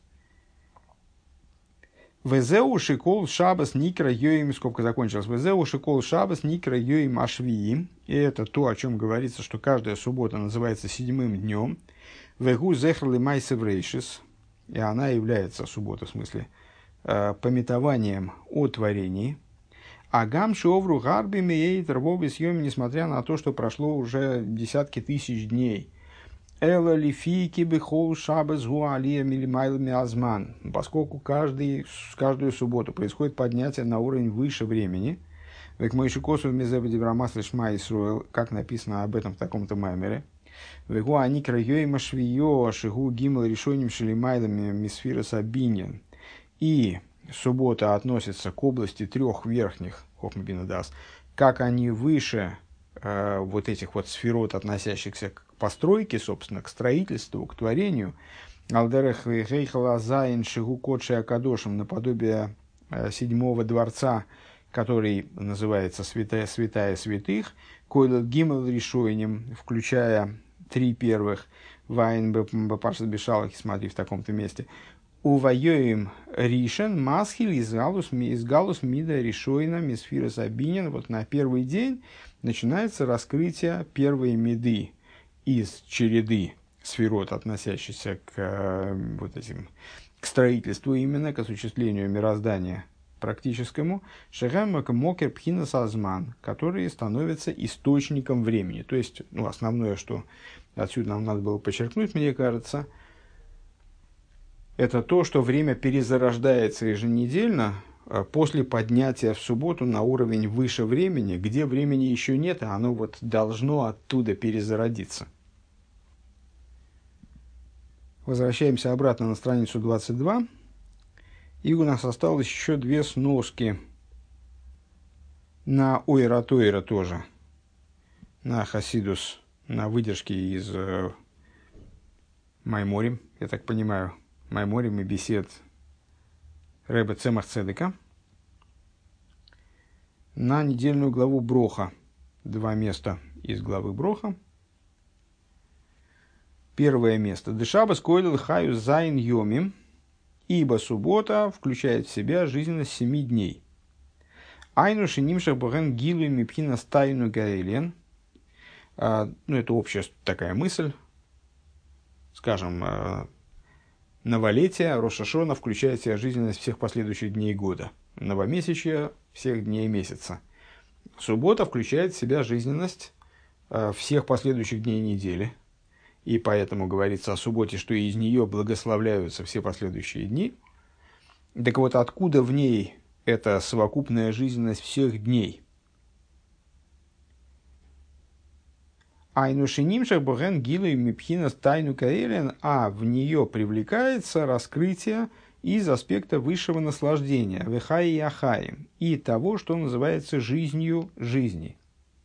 Везеу шикол шабас никра йоим, скобка закончилась. Везеу шикол шабас никра йоим ашвиим. И это то, о чем говорится, что каждая суббота называется седьмым днем. Вегу зехрли майсеврейшис. И она является, суббота в смысле, памятованием о творении. А гамши овру гарби меет рвоби съем, несмотря на то, что прошло уже десятки тысяч дней. Эла лифики бихол шабас гуалия милимайлами азман. Поскольку каждый, каждую субботу происходит поднятие на уровень выше времени. Век Мойше Косов мезеведи врамасли шма Исруэл, как написано об этом в таком-то маймере. Вегу они крайой машвио шигу гимл решением шелимайлами мисфира сабинин. И суббота относится к области трех верхних Хохма бина Даас, как они выше э, вот этих вот сферот, относящихся к постройке, собственно, к строительству, к творению. Алдерех гейхала зайн шигу кодши акадошем, наподобие э, седьмого дворца, который называется святая, святая святых, койл гимл решением, включая три первых, вайн бапашат бешалахи, смотри в таком-то месте. Увоюем ришен масхил из галус мида решойна мисфира сабинин. Вот на первый день начинается раскрытие первой меды из череды сферот, относящихся к, вот этим, к строительству, именно к осуществлению мироздания практическому, шехем мокер пхина сазман, который становится источником времени. То есть, ну, основное, что отсюда нам надо было подчеркнуть, мне кажется, это то, что время перезарождается еженедельно после поднятия в субботу на уровень выше времени, где времени еще нет, а оно вот должно оттуда перезародиться. Возвращаемся обратно на страницу двадцать два. И у нас осталось еще две сноски на Ойра Тойра тоже. На Хасидус, на выдержки из э, Майморим, я так понимаю, Майморим и бесед Ребе Цемах Цедека. На недельную главу Броха. Два места из главы Броха. Первое место. Дешабас койдел хаю зайн йомим, ибо суббота включает в себя жизненность семи дней. Айну шинимшах боген гилу мипхина стайну гаэлен. Ну, это общая такая мысль. Скажем, новолетие Рош ха-Шана включает в себя жизненность всех последующих дней года. Новомесячье всех дней месяца. Суббота включает в себя жизненность всех последующих дней недели. И поэтому говорится о субботе, что из нее благословляются все последующие дни. Так вот, откуда в ней эта совокупная жизненность всех дней? Айнушинимшах боген гилу мипхина стайну каэлен, а в нее привлекается раскрытие из аспекта высшего наслаждения, вехаи и ахаи, и того, что называется жизнью жизни.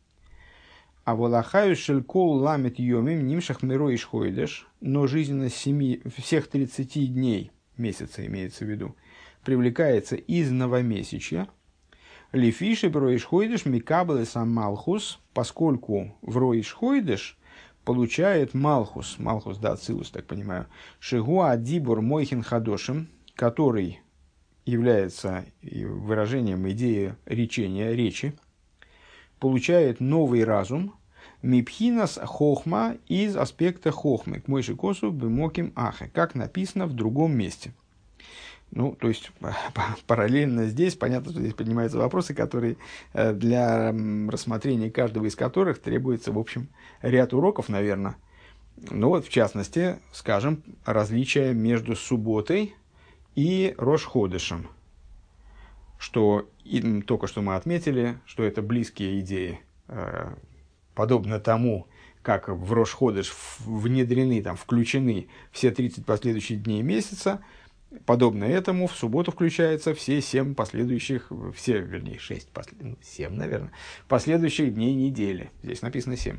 А волахаю шелькол ламет йомим нимшах миро ишхойдеш, но жизненность семи, всех тридцати дней, месяца имеется в виду, привлекается из новомесячья. Лифиши бро ишхойдеш микаблы сам малхус, поскольку в ро ишхойдеш получает малхус, малхус да ацилус, так понимаю, шигуа дибур мойхин хадошим, который является выражением идеи речения, речи, получает новый разум, мипхинас хохма, из аспекта хохмы, к мойши косу бемоким ахе, как написано в другом месте. Ну, то есть, параллельно здесь, понятно, что здесь поднимаются вопросы, которые для рассмотрения каждого из которых требуется, в общем, ряд уроков, наверное. Ну вот, в частности, скажем, различие между субботой и Рош-ходешем, что и, только что мы отметили, что это близкие идеи, э, подобно тому, как в Рош-ходеш внедрены, там, включены все тридцать последующих дней месяца, подобно этому в субботу включаются все семь последующих, все, вернее, шесть, послед... семь, наверное, последующих дней недели. Здесь написано семь.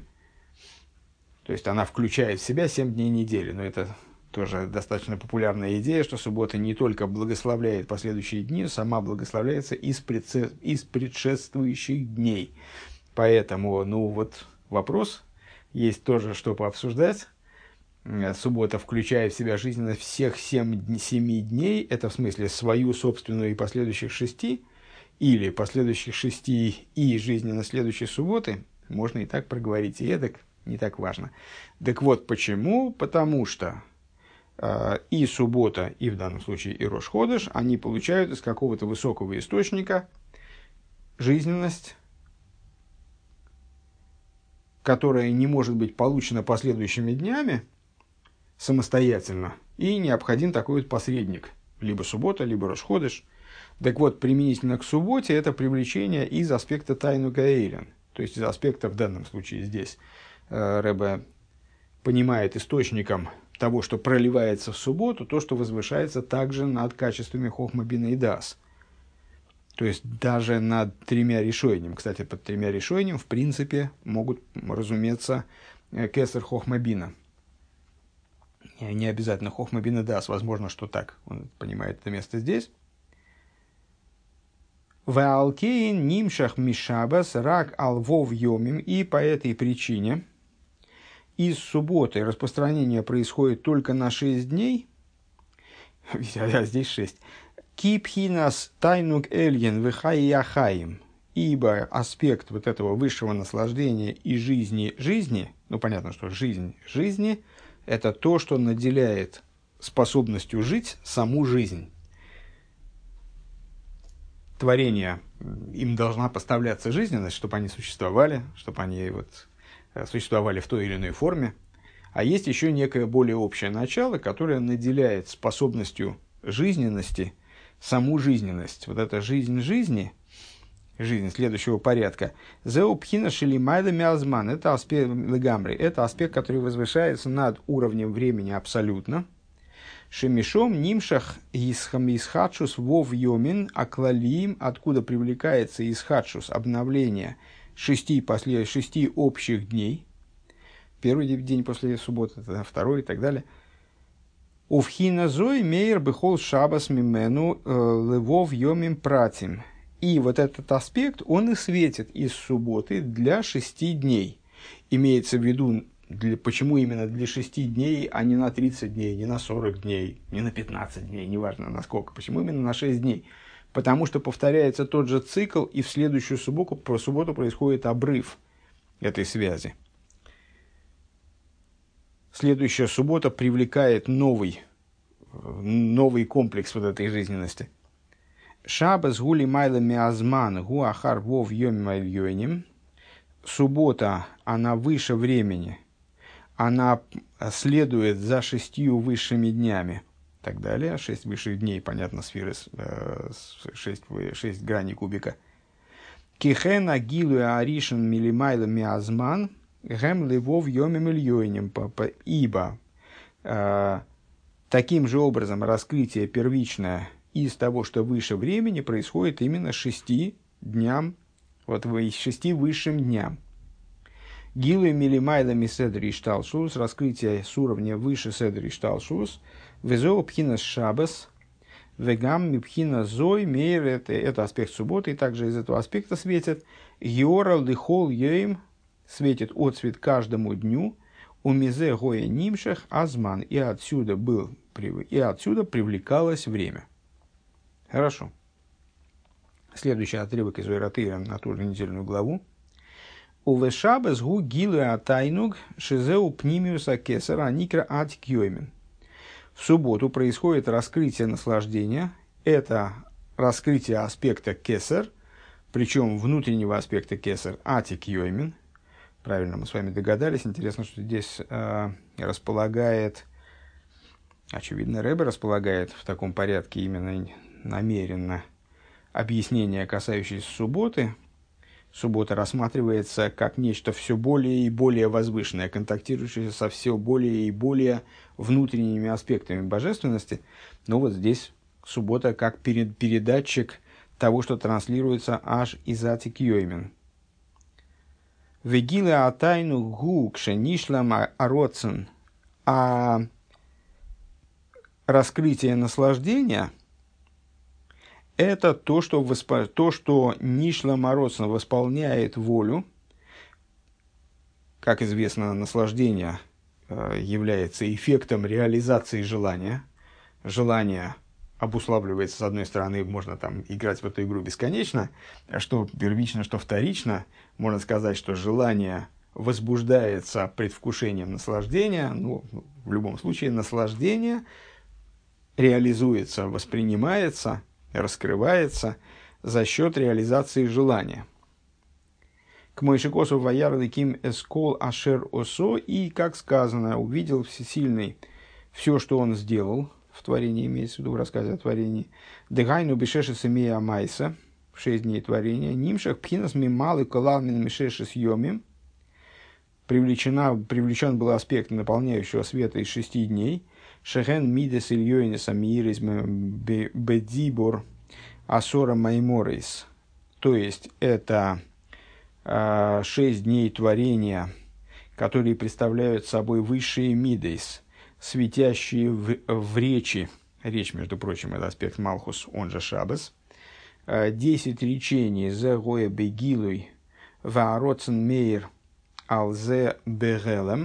То есть она включает в себя семь дней недели, но это тоже достаточно популярная идея, что суббота не только благословляет последующие дни, сама благословляется из, предсе... из предшествующих дней. Поэтому, ну вот, вопрос, есть тоже что пообсуждать. Суббота включает в себя жизненность всех семь, семи дней, это в смысле свою собственную и последующих шести, или последующих шести и жизненность следующей субботы, можно и так проговорить, и эдак, не так важно. Так вот, почему? Потому что э, и суббота, и в данном случае и Рош-ходеш, они получают из какого-то высокого источника жизненность, которая не может быть получена последующими днями самостоятельно, и необходим такой вот посредник, либо суббота, либо Рош-ходеш. Так вот, применительно к субботе, это привлечение из аспекта тайну гаэлен, то есть из аспекта, в данном случае здесь, э, Ребе понимает источником того, что проливается в субботу, то, что возвышается также над качествами хохма бина и даас. То есть даже над тремя решением. Кстати, под тремя решением, в принципе, могут разуметься кесар хохма бина. Не обязательно хохма бина даас, возможно, что так. Он понимает это место здесь. Ваалкейн нимшах мишабас рак алвов йомим. И по этой причине из субботы распространение происходит только на шесть дней. А здесь шесть. Кипхинас тайнук эльен вихайяхаим. Ибо аспект вот этого высшего наслаждения и жизни жизни, ну понятно, что жизнь жизни, это то, что наделяет способностью жить саму жизнь. Творение, им должна поставляться жизненность, чтобы они существовали, чтобы они вот существовали в той или иной форме. А есть еще некое более общее начало, которое наделяет способностью жизненности саму жизненность. Вот эта жизнь жизни, жизнь следующего порядка, зеупхина шелимайда миазман, это аспект легамри, это аспект, который возвышается над уровнем времени абсолютно, Шемишом нимшах исхадшус вов йомин аклалиим, откуда привлекается исхадшус, обновление шести, после, шести общих дней. Первый день после субботы, тогда второй и так далее. Увхина зой мейер бехол шабас мимену левов йомим пратим. И вот этот аспект, он и светит из субботы для шести дней. Имеется в виду, для, почему именно для шести дней, а не на тридцать дней, не на сорок дней, не на пятнадцать дней, неважно на сколько. Почему именно на шесть дней? Потому что повторяется тот же цикл, и в следующую субботу, по субботу происходит обрыв этой связи. Следующая суббота привлекает новый, новый комплекс вот этой жизненности. Шабас гули майла миазман гуахар вов йоми майльйоним. Суббота, она выше времени, она следует за шестью высшими днями, и так далее. Шесть высших дней, понятно, сферы, шесть, шесть граней кубика. Кихена гилу аришен милимайла миазман гэм левов йоми мильйоним. Ибо э, таким же образом раскрытие первичное из того, что выше времени, происходит именно шести дням, вот шести высшим дням. Гилу милимайла ми седри шталшус, раскрытие с уровня выше седри шталшус, везо пхина шабас, вегам мипхина зой мейр, это, это аспект субботы, и также из этого аспекта светит йора лихол йоим, светит отцвет каждому дню, у мизе гоя нимшах азман, и отсюда был, и отсюда привлекалось время. Хорошо. Следующий отрывок из Ойратыра на ту же недельную главу. Увешабес гу гилу атайнуг шизеу пнимиуса кесара никра атик йоймен. В субботу происходит раскрытие наслаждения. Это раскрытие аспекта кесар, причем внутреннего аспекта кесар атик йоймен. Правильно, мы с вами догадались. Интересно, что здесь э, располагает, очевидно, Ребе располагает в таком порядке именно намеренно объяснение, касающееся субботы. Суббота рассматривается как нечто все более и более возвышенное, контактирующее со все более и более внутренними аспектами божественности. Но вот здесь суббота как перед, передатчик того, что транслируется аж из атик йоймен. Вегиле атайну гу кшенишлам ароцен. А раскрытие наслаждения — это то, что, воспо... то, что Нишла Мороцна восполняет волю. Как известно, наслаждение э, является эффектом реализации желания. Желание обуславливается, с одной стороны, можно там играть в эту игру бесконечно, а что первично, что вторично. Можно сказать, что желание возбуждается предвкушением наслаждения. Ну, в любом случае, наслаждение реализуется, воспринимается, раскрывается за счет реализации желания. К Мойшикосу ваяр ким эскол ашер осо, и, как сказано, увидел всесильный все, что он сделал в творении, имеется в виду в рассказе о творении. Дегайну бешешес имея майса, в шесть дней творения, нимшах пхинас мималы колалмин мишешес йомим, привлечен был аспект наполняющего света из шести дней. Шехен мидес ильёйнес амиирис бедибор асора майморис. То есть, это э, шесть дней творения, которые представляют собой высшие мидейс, светящие в, в речи. Речь, между прочим, это аспект Малхус, он же Шабас. Десять речений «Зе гоя бегилуй ваароцен мейр алзе бегелем».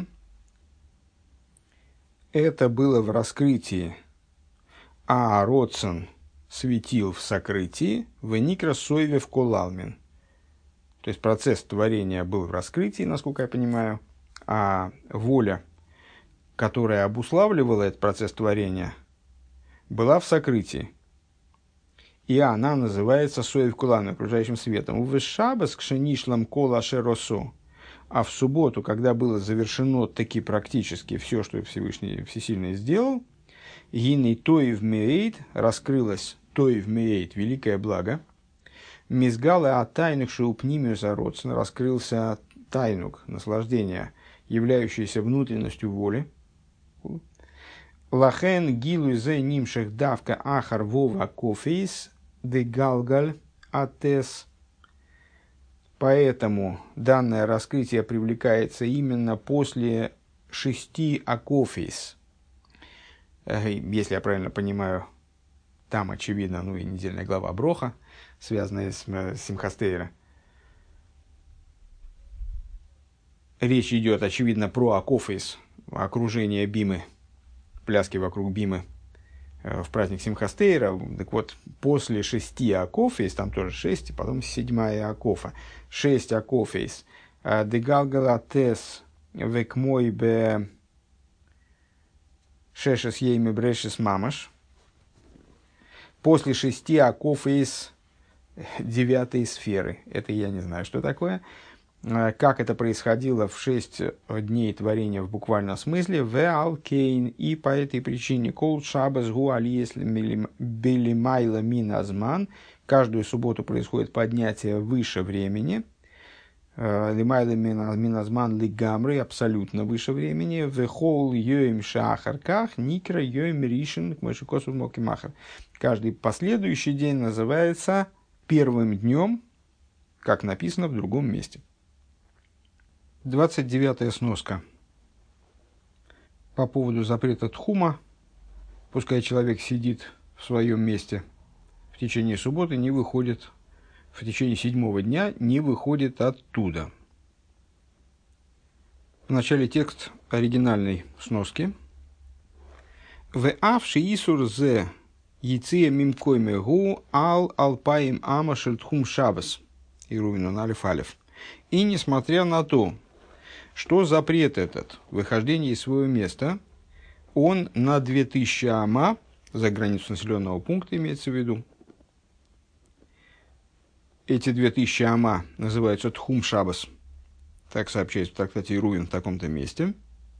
Это было в раскрытии, а Роцен светил в сокрытии, в никра сойве в колалмин. То есть процесс творения был в раскрытии, насколько я понимаю, а воля, которая обуславливала этот процесс творения, была в сокрытии. И она называется сойве в колалмин, окружающим светом. В шабас кшенишлам кола шеросо. А в субботу, когда было завершено таки практически все, что Всевышний Всесильный сделал, гиней тоев меэйт, раскрылось тоев меэйт, великое благо, мизгала от тайнук шеупнимиуса родствен, раскрылся тайнук, наслаждение, являющееся внутренностью воли, Лахен гилу зе нимших давка ахар вова кофейс де галгаль атес. Поэтому данное раскрытие привлекается именно после шести акофейс. Если я правильно понимаю, там очевидно, ну и недельная глава Броха, связанная с Симхастейра. Речь идет, очевидно, про акофейс, окружение бимы, пляски вокруг бимы в праздник Симхастейра. Так вот, после шести акофейс, там тоже шесть, и потом седьмая акофа, шесть акофейс, дегалгалатес векмой бе шешес ейми брешес мамаш, после шести акофейс девятой сферы. Это я не знаю, что такое. Как это происходило в шесть дней творения в буквальном смысле, в алкейн, и по этой причине кол шабас гу алиес белимайла миназман, каждую субботу происходит поднятие выше времени, лимайла миназман лигамры, абсолютно выше времени, в хол йоим шахарках, никра йоим ришен к мышекосу мокимахар. Каждый последующий день называется первым днем, как написано в другом месте. двадцать девятая сноска. По поводу запрета тхума, пускай человек сидит в своем месте в течение субботы, не выходит, в течение седьмого дня не выходит оттуда. В начале текст оригинальной сноски. В авши исур зе яйция мимкойме гу ал алпаим ама шельтхум шабас. Ирувину налиф алиф. И несмотря на то, что запрет этот, выхождение из своего места, он на две тысячи ама, за границу населенного пункта имеется в виду. Эти две тысячи ама называются Тхум Шабас. Так сообщается в трактате Ирувин в таком-то месте.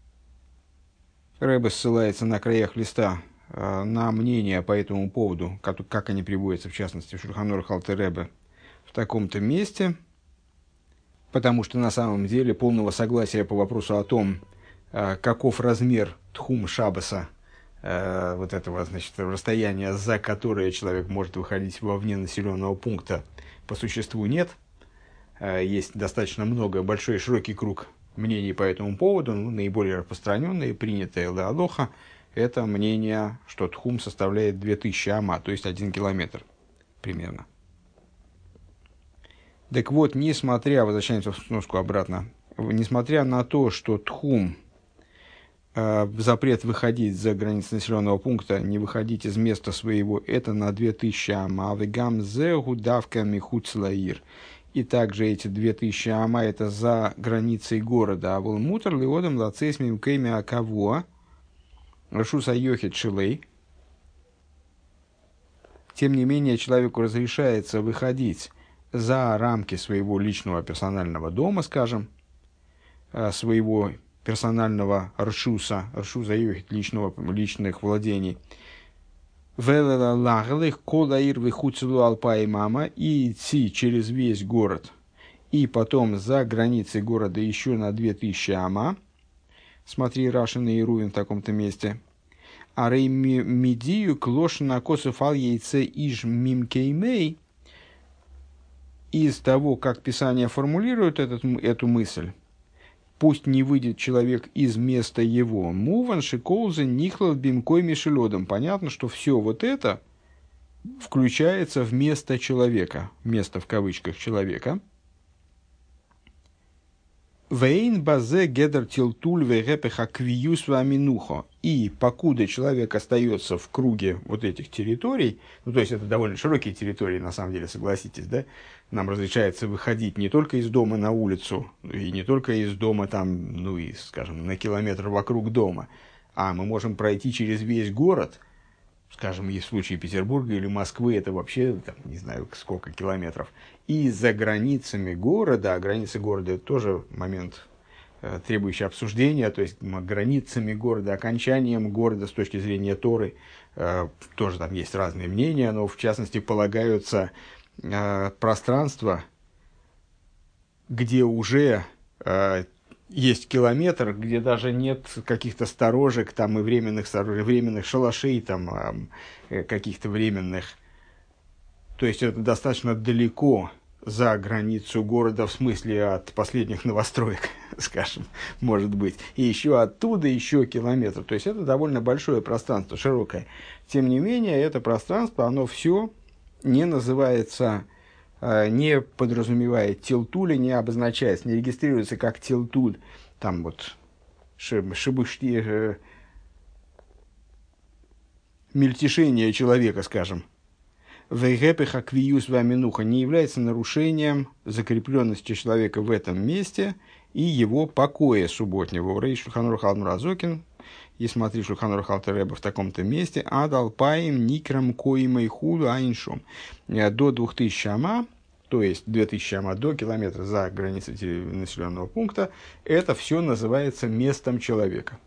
Ребе ссылается на краях листа э, на мнение по этому поводу, как, как они приводятся, в частности, в Шульхан Арух Алтер Ребе, в таком-то месте. Потому что на самом деле полного согласия по вопросу о том, каков размер тхум шабаса, вот этого, значит, расстояния, за которое человек может выходить вовне населенного пункта, по существу нет. Есть достаточно много, большой широкий круг мнений по этому поводу. Ну, наиболее распространенное, принятое леалоха, это мнение, что тхум составляет две тысячи ама, то есть один километр примерно. Так вот, несмотря, возвращаемся в сноску обратно, несмотря на то, что тхум, э, запрет выходить за границы населенного пункта, не выходить из места своего, это на две тысячи ама, авигам зегу давка михуцлаир. И также эти две тысячи ама, это за границей города. А вол мутер лиодам лацейс мимкейми акавуа, рашуса йохет шилей. Тем не менее, человеку разрешается выходить за рамки своего личного персонального дома, скажем, своего персонального ршуса, ршуса личного, личных владений, и идти через весь город, и потом за границей города еще на две тысячи ама, смотри Рашин и Ирувин в таком-то месте, а реймидию клошна косуфал яйце иж мимкеймей. Из того, как Писание формулирует этот, эту мысль, пусть не выйдет человек из места его. Муван шиколза нихлал бимкой мишелодом. Понятно, что все вот это включается в место человека, место в кавычках человека. Вейн базе гедер тилтуль вегепеха квиюс ваминухо. И покуда человек остается в круге вот этих территорий, ну то есть это довольно широкие территории, на самом деле, согласитесь, да? Нам разрешается выходить не только из дома на улицу, и не только из дома там, ну и, скажем, на километр вокруг дома, а мы можем пройти через весь город, скажем, и в случае Петербурга или Москвы, это вообще, там, не знаю, сколько километров, и за границами города, а границы города это тоже момент, э, требующий обсуждения, то есть границами города, окончанием города с точки зрения Торы, э, тоже там есть разные мнения, но в частности полагаются пространство, где уже э, есть километр, где даже нет каких-то сторожек там, и временных, временных шалашей, там, каких-то временных. То есть это достаточно далеко за границу города, в смысле от последних новостроек, скажем, может быть. И еще оттуда еще километр. То есть это довольно большое пространство, широкое. Тем не менее, это пространство, оно все не называется, не подразумевает тилтули, не обозначается, не регистрируется как тилтуль. Там вот шибушти, мельтешение человека, скажем. Вейгепиха квиюс ваминуха не является нарушением закрепленности человека в этом месте и его покоя субботнего. Рей Шульхан Арух Аль-Муразокин, и смотри Шульхан Арух Аль-Тереба в таком-то месте, адалпаим никрам коимой худу айншум. До двух тысяч ама, то есть две тысячи ама до километра за границей населенного пункта, это все называется местом человека.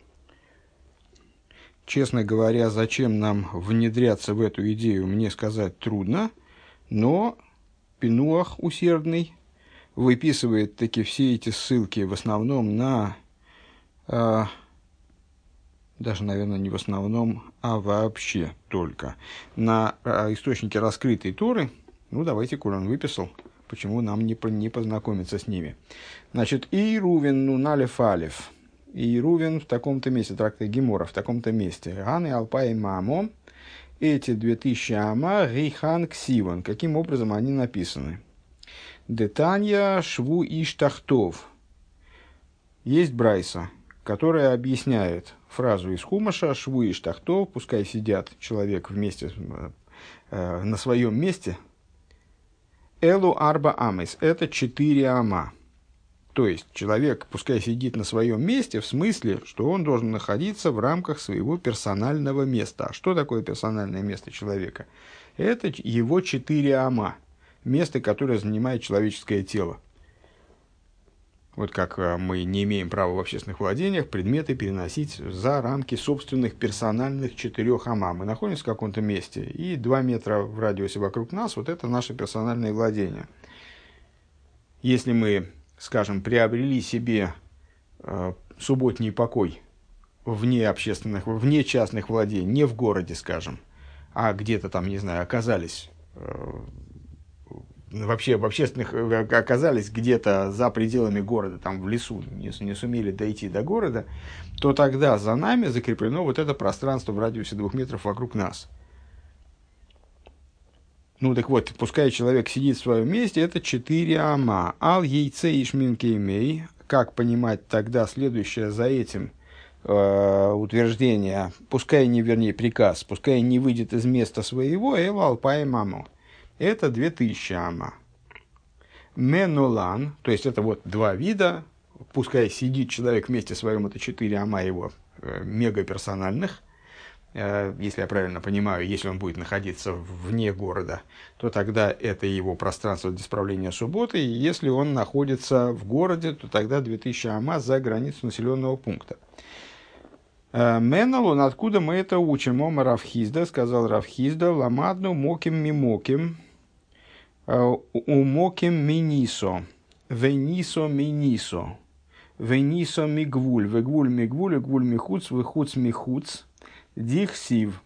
Честно говоря, зачем нам внедряться в эту идею, мне сказать трудно, но Пинуах усердный выписывает таки все эти ссылки в основном на, э, даже, наверное, не в основном, а вообще только, на э, источники раскрытой Торы. Ну, давайте, коль он выписал, почему нам не, не познакомиться с ними. Значит, Ирувин Нуналев Алев. И Рувен в таком-то месте, трактат Гемора в таком-то месте. Ганы Алпай Мамо, эти две тысячи ама, Рейхан Ксиван. Каким образом они написаны? Детанья Шву Иштахтов. Есть Брайса, которая объясняет фразу из Хумаша Шву Иштахтов, пускай сидят человек вместе э, на своем месте. Элу Арба Амис, это четыре ама. То есть, человек, пускай сидит на своем месте, в смысле, что он должен находиться в рамках своего персонального места. А что такое персональное место человека? Это его четыре ама, место, которое занимает человеческое тело. Вот как мы не имеем права в общественных владениях предметы переносить за рамки собственных персональных четырех ама. Мы находимся в каком-то месте, и два метра в радиусе вокруг нас, вот это наше персональное владение. Если мы, скажем, приобрели себе э, субботний покой вне общественных, вне частных владений, не в городе, скажем, а где-то там, не знаю, оказались, э, вообще в общественных, оказались где-то за пределами города, там в лесу, не, не сумели дойти до города, то тогда за нами закреплено вот это пространство в радиусе двух метров вокруг нас. Ну, так вот, пускай человек сидит в своем месте, это четыре ама. Ал яйце ишминкеймей. Как понимать тогда следующее за этим э, утверждение? Пускай не, вернее, приказ, пускай не выйдет из места своего, эл алпай маму. Это две тысячи ама. Менолан, то есть это вот два вида. Пускай сидит человек вместе своем, это четыре ама его э, мегаперсональных. Если я правильно понимаю, если он будет находиться вне города, то тогда это его пространство для справления субботы. И если он находится в городе, то тогда две тысячи ама за границу населенного пункта. Меналон, откуда мы это учим? Ома Равхизда, сказал Равхизда, ламадну моким мимоким, умоким минисо, венисо минисо, венисо мигвуль, вегвуль мигвуль, гвуль михуц, выхуц михуц. Дихсив.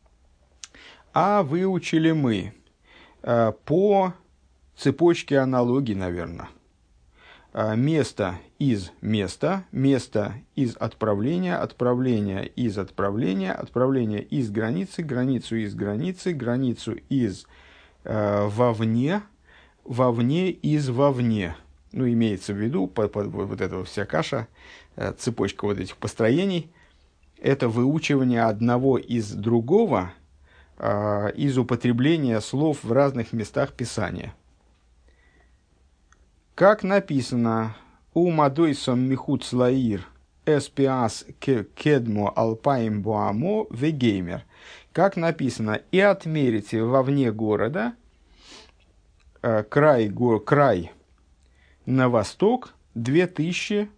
А выучили мы э, по цепочке аналогий, наверное. Э, место из места, место из отправления, отправление из отправления, отправление из границы, границу из границы, границу из э, вовне, вовне из вовне. Ну, имеется в виду по, по, вот эта вся каша, э, цепочка вот этих построений. Это выучивание одного из другого э, из употребления слов в разных местах Писания. Как написано «У мадойсом михуц лаир эспиас кедмо алпаим буамо вегеймер». Как написано «И отмерите вовне города э, край, го, край на восток две тысячи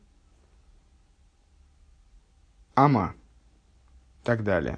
ама». Так далее.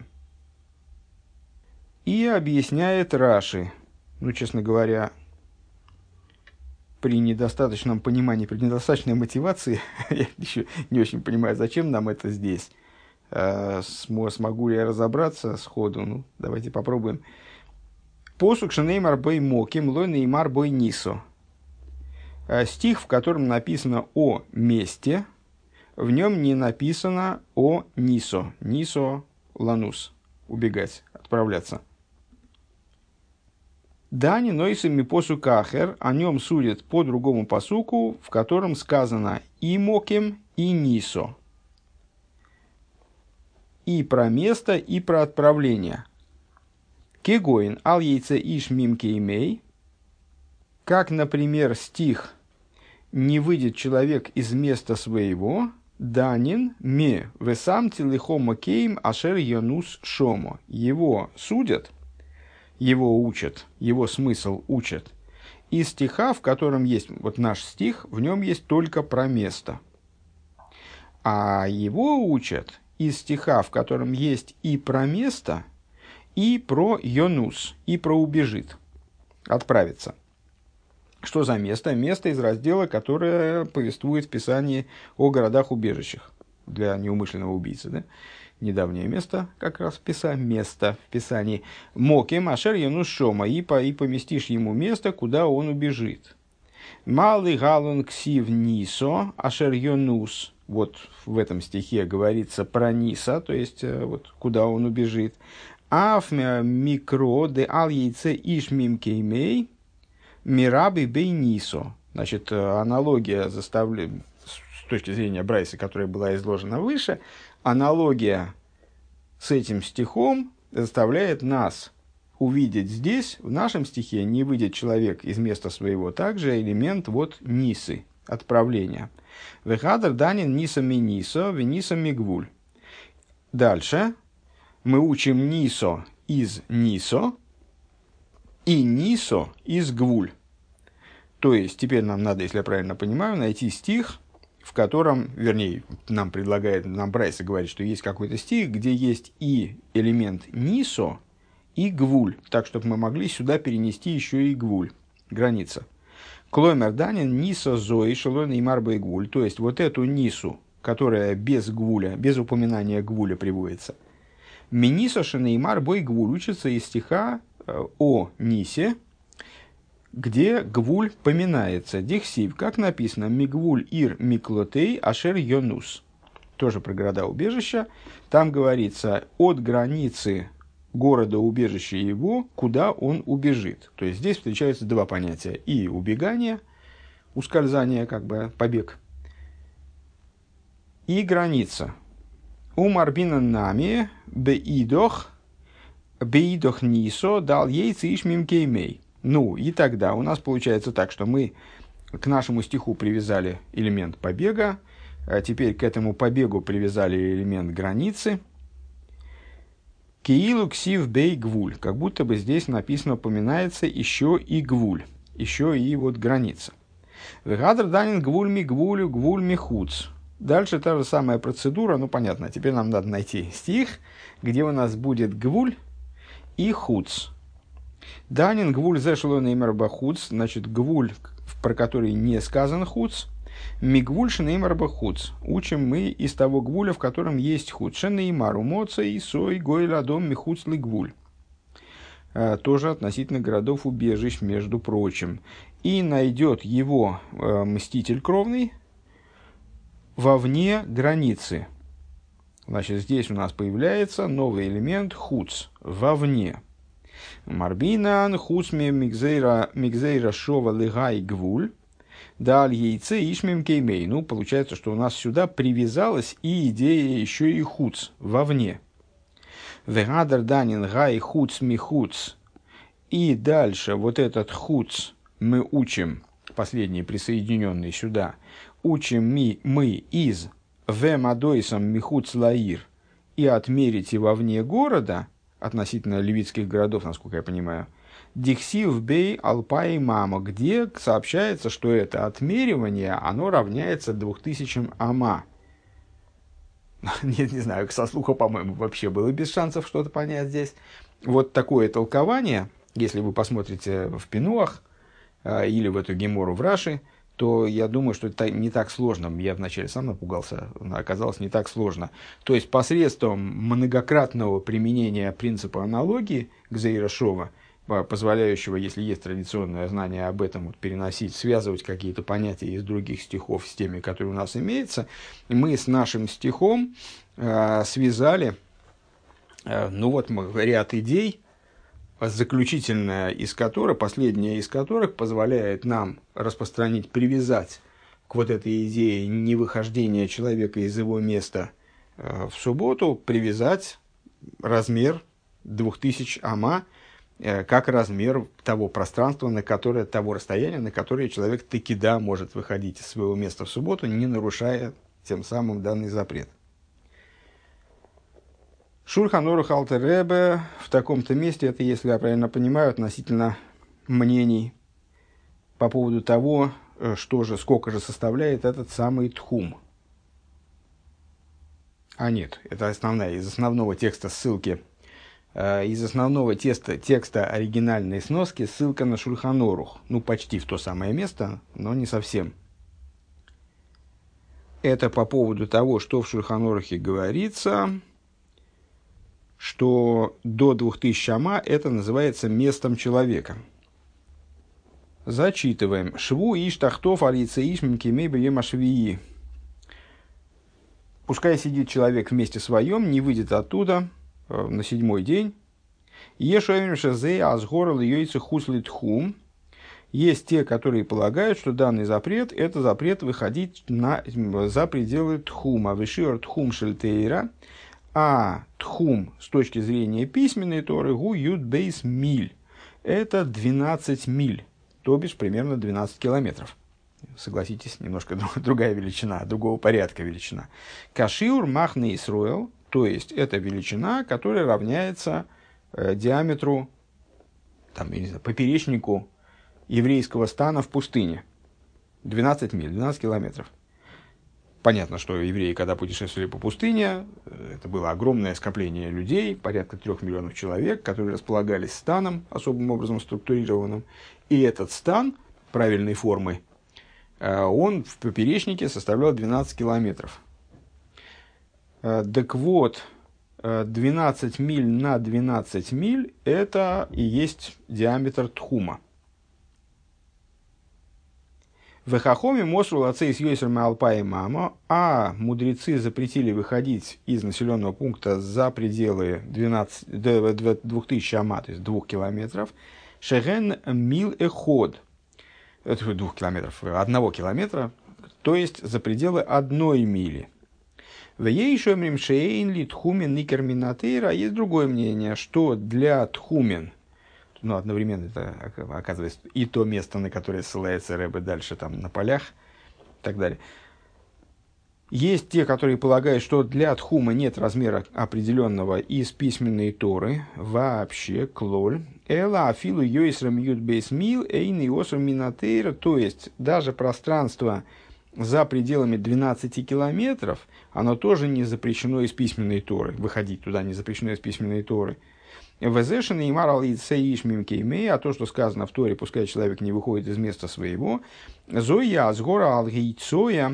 И объясняет Раши. Ну, честно говоря, при недостаточном понимании, при недостаточной мотивации, я еще не очень понимаю, зачем нам это здесь, смогу ли я разобраться сходу, ну, давайте попробуем. Посук шенеймар бой моким, лой неймар бой нисо. Стих, в котором написано о месте, в нем не написано о нисо. Нисо ланус. Убегать, отправляться. Дани нойсами посук ахер, о нем судят по другому посуку, в котором сказано и моким, и нисо. И про место, и про отправление. Кегоин ал яйце иш мим кеймей, как, например, стих «Не выйдет человек из места своего», «Данин ме весам телехома кейм ашер янус шомо». Его судят, его учат, его смысл учат. Из стиха, в котором есть, вот наш стих, в нем есть только про место. А его учат из стиха, в котором есть и про место, и про йонус, и про убежит, отправиться. Что за место? Место из раздела, которое повествует в Писании о городах-убежищах для неумышленного убийцы. Да? Недавнее место, как раз в Писании, место в Писании. Моким ашер йонус шома, и, по, и поместишь ему место, куда он убежит. Малый галун ксив нисо ашер йонус. Вот в этом стихе говорится про ниса, то есть вот, куда он убежит. Аф микро де ал яйце иш мим кеймей мираби бей нисо. Значит, аналогия заставляет, с точки зрения Брайса, которая была изложена выше, аналогия с этим стихом заставляет нас увидеть здесь, в нашем стихе, не выйдет человек из места своего, также элемент вот нисы, отправления. Вехадр данин нисами нисо, венисами гвуль. Дальше мы учим нисо из нисо и нисо из гвуль. То есть, теперь нам надо, если я правильно понимаю, найти стих, в котором, вернее, нам предлагает, нам Брайса говорит, что есть какой-то стих, где есть и элемент нисо, и гвуль, так, чтобы мы могли сюда перенести еще и гвуль, граница. Клоймер данин нисо зои шелон и марба и гвуль. То есть, вот эту нису, которая без гвуля, без упоминания гвуля приводится, Минисо шенеймар бой гвуль учится из стиха о Нисе, где гвуль поминается. Дихсив, как написано, мигвуль ир миклотей ашер йонус. Тоже про города-убежища. Там говорится от границы города-убежища его, куда он убежит. То есть здесь встречаются два понятия. И убегание, ускользание, как бы побег, и граница. У Марбина нами беидох беидох нисо дал яйцы ишмим кеймей. Ну, и тогда у нас получается так, что мы к нашему стиху привязали элемент побега, а теперь к этому побегу привязали элемент границы. Киилу ксив бей гвуль. Как будто бы здесь написано, упоминается еще и гвуль, еще и вот граница. Вегадр данин гвуль ми гвулю гвуль ми хуц. Дальше та же самая процедура, ну понятно, теперь нам надо найти стих, где у нас будет гвуль и хуц. Данин гвуль зешелон неймар бахуц, значит гвуль, про который не сказан хуц, мигвуль шенеймар бахуц. Учим мы из того гвуля, в котором есть хуц. Шенеймар умоца и сой гойль адом михуц ли гвуль. Тоже относительно городов-убежищ, между прочим. И найдет его э, мститель кровный вовне границы. Значит, здесь у нас появляется новый элемент хуц, вовне. Марбинан хуцме мигзейра шова легай гвуль, даль яйце ишмем кеймей. Ну, получается, что у нас сюда привязалась и идея еще и хуц, вовне. Вегадр данин гай хуц ми хуц. И дальше вот этот хуц мы учим, последний присоединенный сюда, учим ми, мы из вемадойсом михуц лаир и отмерите вовне города, относительно левитских городов, насколько я понимаю, диксив бей алпай мама, где сообщается, что это отмеривание, оно равняется двум тысячам ама. Нет, не знаю, со слуха, по-моему, вообще было без шансов что-то понять здесь. Вот такое толкование, если вы посмотрите в Пинуах, или в эту гемору в Раши, то я думаю, что это не так сложно. Я вначале сам напугался, но оказалось не так сложно. То есть посредством многократного применения принципа аналогии Гзейра Шова, позволяющего, если есть традиционное знание об этом, вот, переносить, связывать какие-то понятия из других стихов с теми, которые у нас имеются, мы с нашим стихом э, связали э, ну вот, ряд идей, заключительная из которых, последняя из которых позволяет нам распространить, привязать к вот этой идее невыхождения человека из его места э, в субботу, привязать размер двух тысяч ама, как размер того пространства, на которое, того расстояния, на которое человек таки да может выходить из своего места в субботу, не нарушая тем самым данный запрет. Шульхан Арух Алтер Ребе в таком-то месте, это, если я правильно понимаю, относительно мнений по поводу того, что же, сколько же составляет этот самый тхум. А нет, это основная, из основного текста ссылки. Из основного теста, текста оригинальной сноски ссылка на Шульхан Арух. Ну, почти в то самое место, но не совсем. Это по поводу того, что в Шульхан Арухе говорится, что до двух тысяч ама это называется местом человека. Зачитываем. Шву иш тахтов алице иш мкимей бьем швии. Пускай сидит человек вместе своем, не выйдет оттуда на седьмой день. Есть те, которые полагают, что данный запрет – это запрет выходить на, за пределы тхума. Вишиор тхум шельтейра, а тхум с точки зрения письменной Торы гу ют бейс миль. Это двенадцать миль, то бишь примерно двенадцать километров. Согласитесь, немножко другая величина, другого порядка величина. Кашиур махне Исруэл, то есть это величина, которая равняется э, диаметру, там, я не знаю, поперечнику еврейского стана в пустыне. двенадцать миль, двенадцать километров. Понятно, что евреи, когда путешествовали по пустыне, это было огромное скопление людей, порядка трех миллионов человек, которые располагались станом, особым образом структурированным. И этот стан правильной формы, э, он в поперечнике составлял двенадцать километров. Так вот, двенадцать миль на двенадцать миль – это и есть диаметр тхума. В Хахоме мосрул отцей с Йосером Алпай мама, а мудрецы запретили выходить из населенного пункта за пределы двух тысяч ама, то есть двух километров. Шеген мил эход, двух километров, одного километра, то есть за пределы одной мили. В Ейшомрим Шейн ли Тхумен Никер Минатейра. Есть другое мнение, что для Тхумен, ну, одновременно это оказывается и то место, на которое ссылается Ребе дальше, там, на полях и так далее. Есть те, которые полагают, что для Тхума нет размера определенного из письменной Торы, вообще, клоль. Эла афилу йойсрам ютбейс мил эйн иосрам минатейра. То есть, даже пространство за пределами двенадцати километров, оно тоже не запрещено из письменной Торы. Выходить туда не запрещено из письменной Торы. Везешен и марал иш мимкеймей, а то, что сказано в Торе, пускай человек не выходит из места своего. Зоя азгора алгейцоя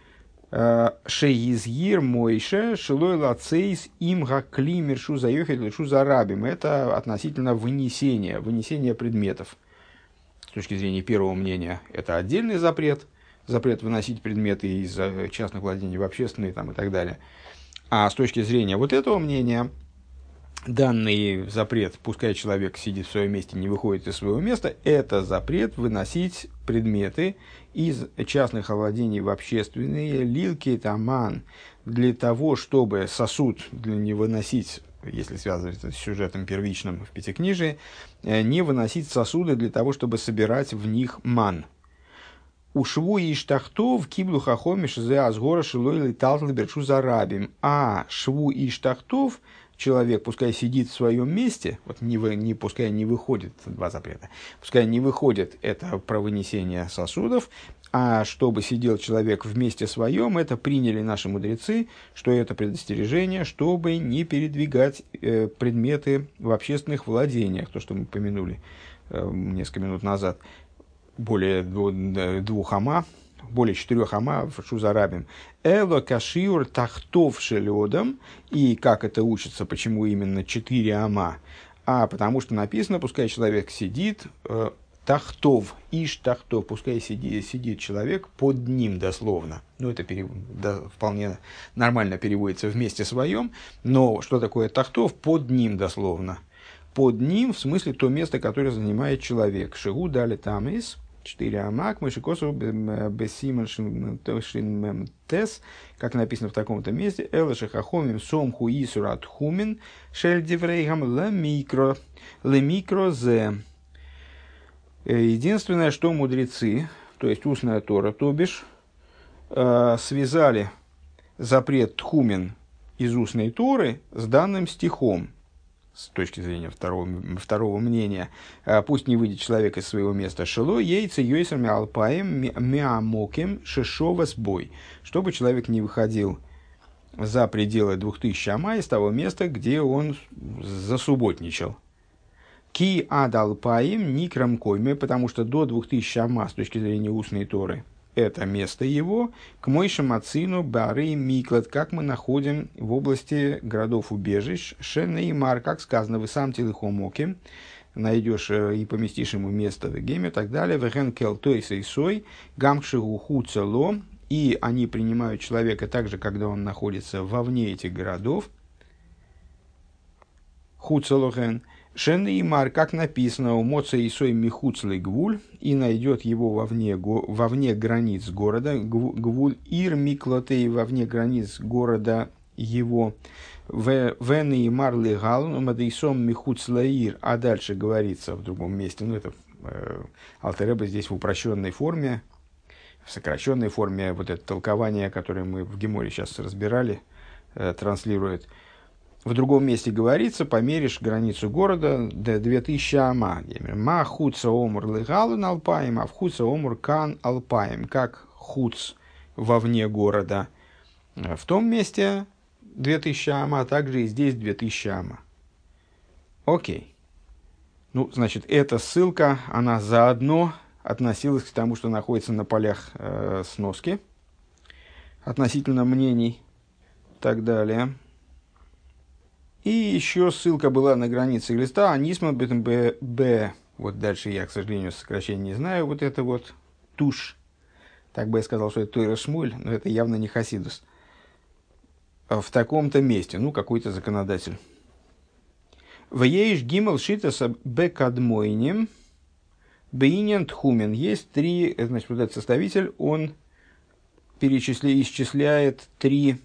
шеизгир мойше шилой лацейс имга климер шу заехать шу за рабим. Это относительно вынесения, вынесения предметов. С точки зрения первого мнения, это отдельный запрет. Запрет выносить предметы из частных владений в общественные там, и так далее. А с точки зрения вот этого мнения, данный запрет, пускай человек сидит в своем месте, не выходит из своего места, это запрет выносить предметы из частных владений в общественные, лилки таман, для того, чтобы сосуд для не выносить, если связывать это с сюжетом первичным в Пятикнижии, не выносить сосуды для того, чтобы собирать в них ман. У шву и штахтов киблу хахомиш зе азгора шилой летал берчу за рабим. А шву и штахтов, человек, пускай сидит в своем месте, вот не, вы, не, пускай не выходит, два запрета, пускай не выходит, это про вынесение сосудов, а чтобы сидел человек в месте своем, это приняли наши мудрецы, что это предостережение, чтобы не передвигать э, предметы в общественных владениях, то, что мы помянули э, несколько минут назад. более двух ама, более четырех ама в шузарабим. Эло кашиур тахтов шеледом. И как это учится, почему именно четыре ама? А потому что написано, пускай человек сидит, э, тахтов, иш тахтов, пускай сидит, сидит человек под ним дословно. Ну, это перев... да, вполне нормально переводится вместе своем, но что такое тахтов? Под ним дословно. Под ним, в смысле, то место, которое занимает человек. Шигу дали тамис, четыре амак, мышикосу бесиман тес, как написано в таком-то месте, элэши хахомим сомху исурат хумин, шельдеврейгам лемикро, лемикро зе. Единственное, что мудрецы, то есть устная Тора, то бишь, связали запрет тхумин из устной Торы с данным стихом, с точки зрения второго, второго мнения. Пусть не выйдет человек из своего места. Шело яйца йойсами алпаем миамоким шешова сбой. Чтобы человек не выходил за пределы двух тысяч ама из того места, где он засубботничал. Ки адалпаим никрам койме, потому что до двух тысяч ама с точки зрения устной Торы это место его, к мойшам ацину бары миклад, как мы находим в области городов-убежищ, шенеймар, как сказано, вы сам телехомоки, найдешь и поместишь ему место в геме, и так далее, вехенкел той сейсой, гамшигу хуцело, и они принимают человека также, когда он находится вовне этих городов, хуцелохен, Шенеймар, как написано, у Моца Исой Михуцлый Гвуль, и найдет его вовне, вовне границ города, Гвуль Ир Миклотей, вовне границ города его, Венеймар Легал, Мадейсом Михуцлаир, а дальше говорится в другом месте, ну это э, Алтер Ребе здесь в упрощенной форме, в сокращенной форме, вот это толкование, которое мы в Геморе сейчас разбирали, э, транслирует. В другом месте говорится, померишь границу города до две тысячи ама. Ма хуца омур легалун алпаем, а в хуца омур кан алпаем. Как хуц вовне города. В том месте две тысячи ама, а также и здесь две тысячи ама. Окей. Ну, значит, эта ссылка, она заодно относилась к тому, что находится на полях э, сноски. Относительно мнений и так далее. И еще ссылка была на границе листа Анисма Б, Б. Вот дальше я, к сожалению, сокращение не знаю. Вот это вот туш. Так бы я сказал, что это Тойра Шмуль, но это явно не Хасидус. В таком-то месте. Ну, какой-то законодатель. Вееш гимел шитаса бекадмойним бейнен тхумен. Есть три, значит, вот этот составитель, он перечисля, исчисляет три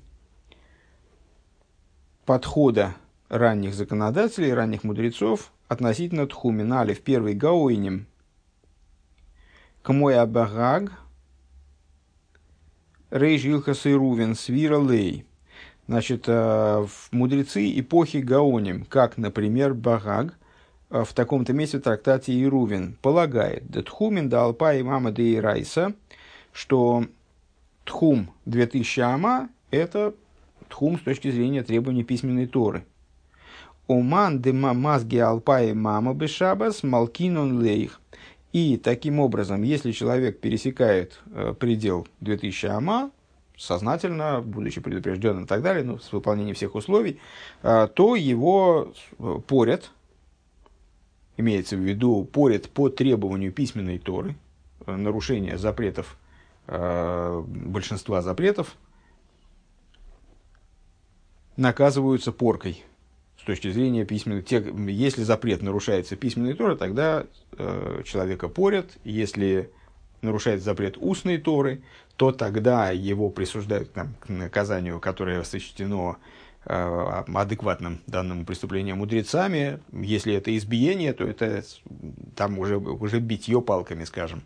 подхода ранних законодателей, ранних мудрецов относительно тхумин. Алиф, первый гаойним, кмой абагаг, рейш илхас и рувен, свира лей. Значит, мудрецы эпохи гаоним, как, например, Багаг, в таком-то месте в трактате Ирувин полагает, да тхумин да алпа и мама да и райса, что тхум две тысячи ама – это тхум с точки зрения требований письменной Торы. Оман де мазги алпай мама бешабас малкинон лейх. И таким образом, если человек пересекает э, предел две тысячи ама, сознательно, будучи предупрежденным и так далее, ну, с выполнением всех условий, э, то его порят, имеется в виду порят по требованию письменной Торы, э, нарушение запретов, э, большинства запретов, наказываются поркой. С точки зрения письменной, те, если запрет нарушается письменной Торы, тогда э, человека порят. Если нарушается запрет устной Торы, то тогда его присуждают там, к наказанию, которое сочтено э, адекватным данному преступлению мудрецами. Если это избиение, то это там уже, уже битье палками, скажем.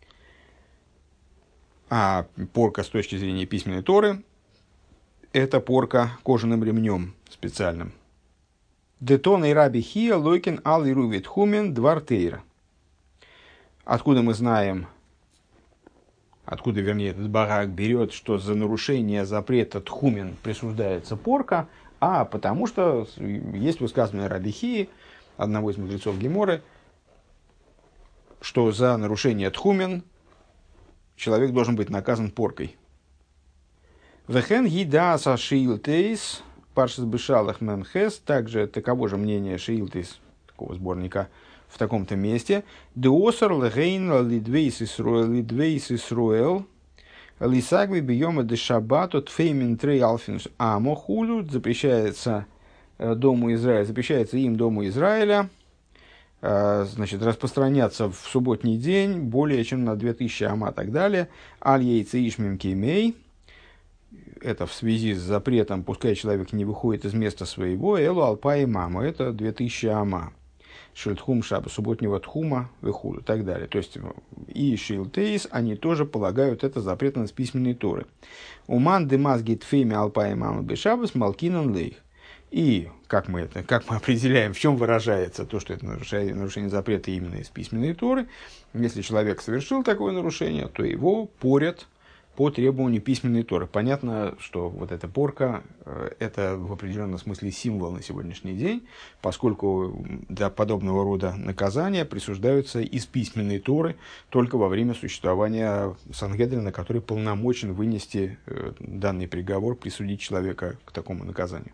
А порка с точки зрения письменной Торы – это порка кожаным ремнем специальным. Детон и раби хия лойкин ал и рувит хумен двартейра. Откуда мы знаем, откуда, вернее, этот Багаг берет, что за нарушение запрета тхумен присуждается порка, а потому что есть высказывание раби Хии, одного из мудрецов Геморы, что за нарушение тхумен человек должен быть наказан поркой. Вехен гидаса шиилтейс паршис бешалах мемхес, также таково же мнение шиилтейс, такого сборника, в таком-то месте. Деосар легейн лидвейс исруэл, лидвейс исруэл, лисагви бьема де шаббату тфеймин трей алфинус амохулю, запрещается дому Израиля, запрещается им, дому Израиля, значит, распространяться в субботний день более чем на две тысячи ама и так далее. Аль ейцы ишмим кеймей. Это в связи с запретом, пускай человек не выходит из места своего, элу алпа и мама, это две тысячи ама. Шильтхум шаба, субботнего тхума, выхуду и так далее. То есть и шилтейс, они тоже полагают это запретом с письменной торы. Уман демазгит фейми алпа и мама бешабас малкинан лейх. И как мы, это, как мы определяем, в чем выражается то, что это нарушение, нарушение запрета именно из письменной торы. Если человек совершил такое нарушение, то его порят по требованию письменной торы. Понятно, что вот эта порка – это в определенном смысле символ на сегодняшний день, поскольку для подобного рода наказания присуждаются из письменной торы только во время существования Сангедрина, который полномочен вынести данный приговор, присудить человека к такому наказанию.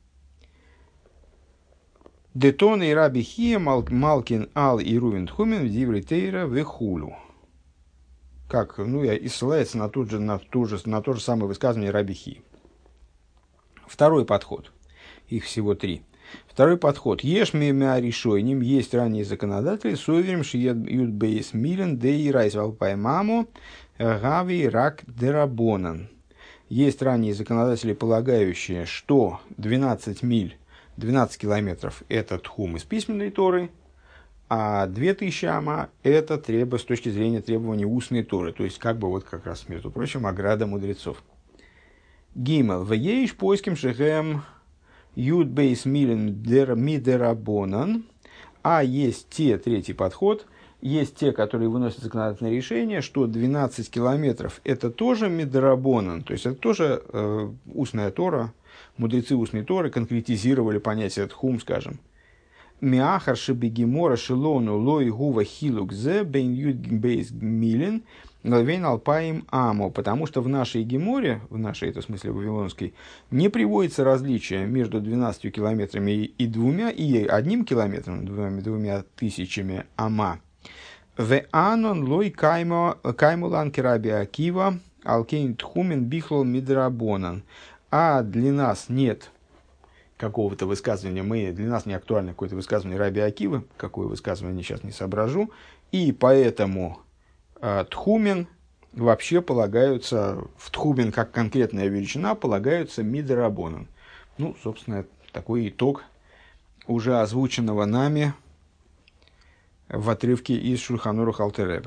Детон и раби Хия Малкин Ал и Рувен Тхумен в Диври Тейра Вехулу. Как, ну, и ссылается на, тот же, на, ту же, на то же самое высказывание раби Хии. Второй подход. Их всего три. Второй подход. Еш мимя решойним. Есть ранние законодатели. Соверим шиед юдбейс милен дей райс валпай маму гави рак дерабонан. Есть ранние законодатели, полагающие, что двенадцать миль, двенадцать километров – это тхум из письменной торы, а две тысячи ама – это требо, с точки зрения требований устной торы, то есть как бы вот как раз, между прочим, ограда мудрецов. Гимел. Вееш поиским шехем юд бейс милен мидерабонан. А есть те, третий подход, есть те, которые выносят законодательное решение, что двенадцать километров – это тоже мидерабонан, то есть это тоже э, устная тора. Мудрецы устной торы конкретизировали понятие тхум, скажем. Миахар шебегемора шелону лой гува хилук зе бен юд бейс милен лавейн алпаим амо. Потому что в нашей геморе, в нашей, это в смысле вавилонской, не приводится различие между двенадцатью километрами и двумя, и одним километром, двумя, двумя тысячами ама. Ве анон лой каймулан кераби акива алкейн тхумен бихлол мидрабонан. А для нас нет какого-то высказывания, мы, для нас не актуально какое-то высказывание раби Акивы, какое высказывание сейчас не соображу, и поэтому э, тхумен вообще полагаются, в тхумен как конкретная величина полагаются мидрабонан. Ну, собственно, такой итог уже озвученного нами в отрывке из Шульхан Арух Алтер Ребе.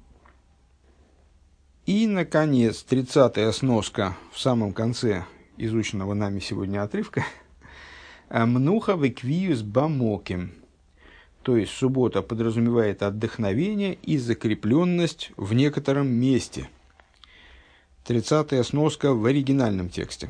И, наконец, тридцатая сноска в самом конце изученного нами сегодня отрывка. Мнуха веквиюс бамоким. То есть суббота подразумевает отдохновение и закрепленность в некотором месте. Тридцатая сноска в оригинальном тексте.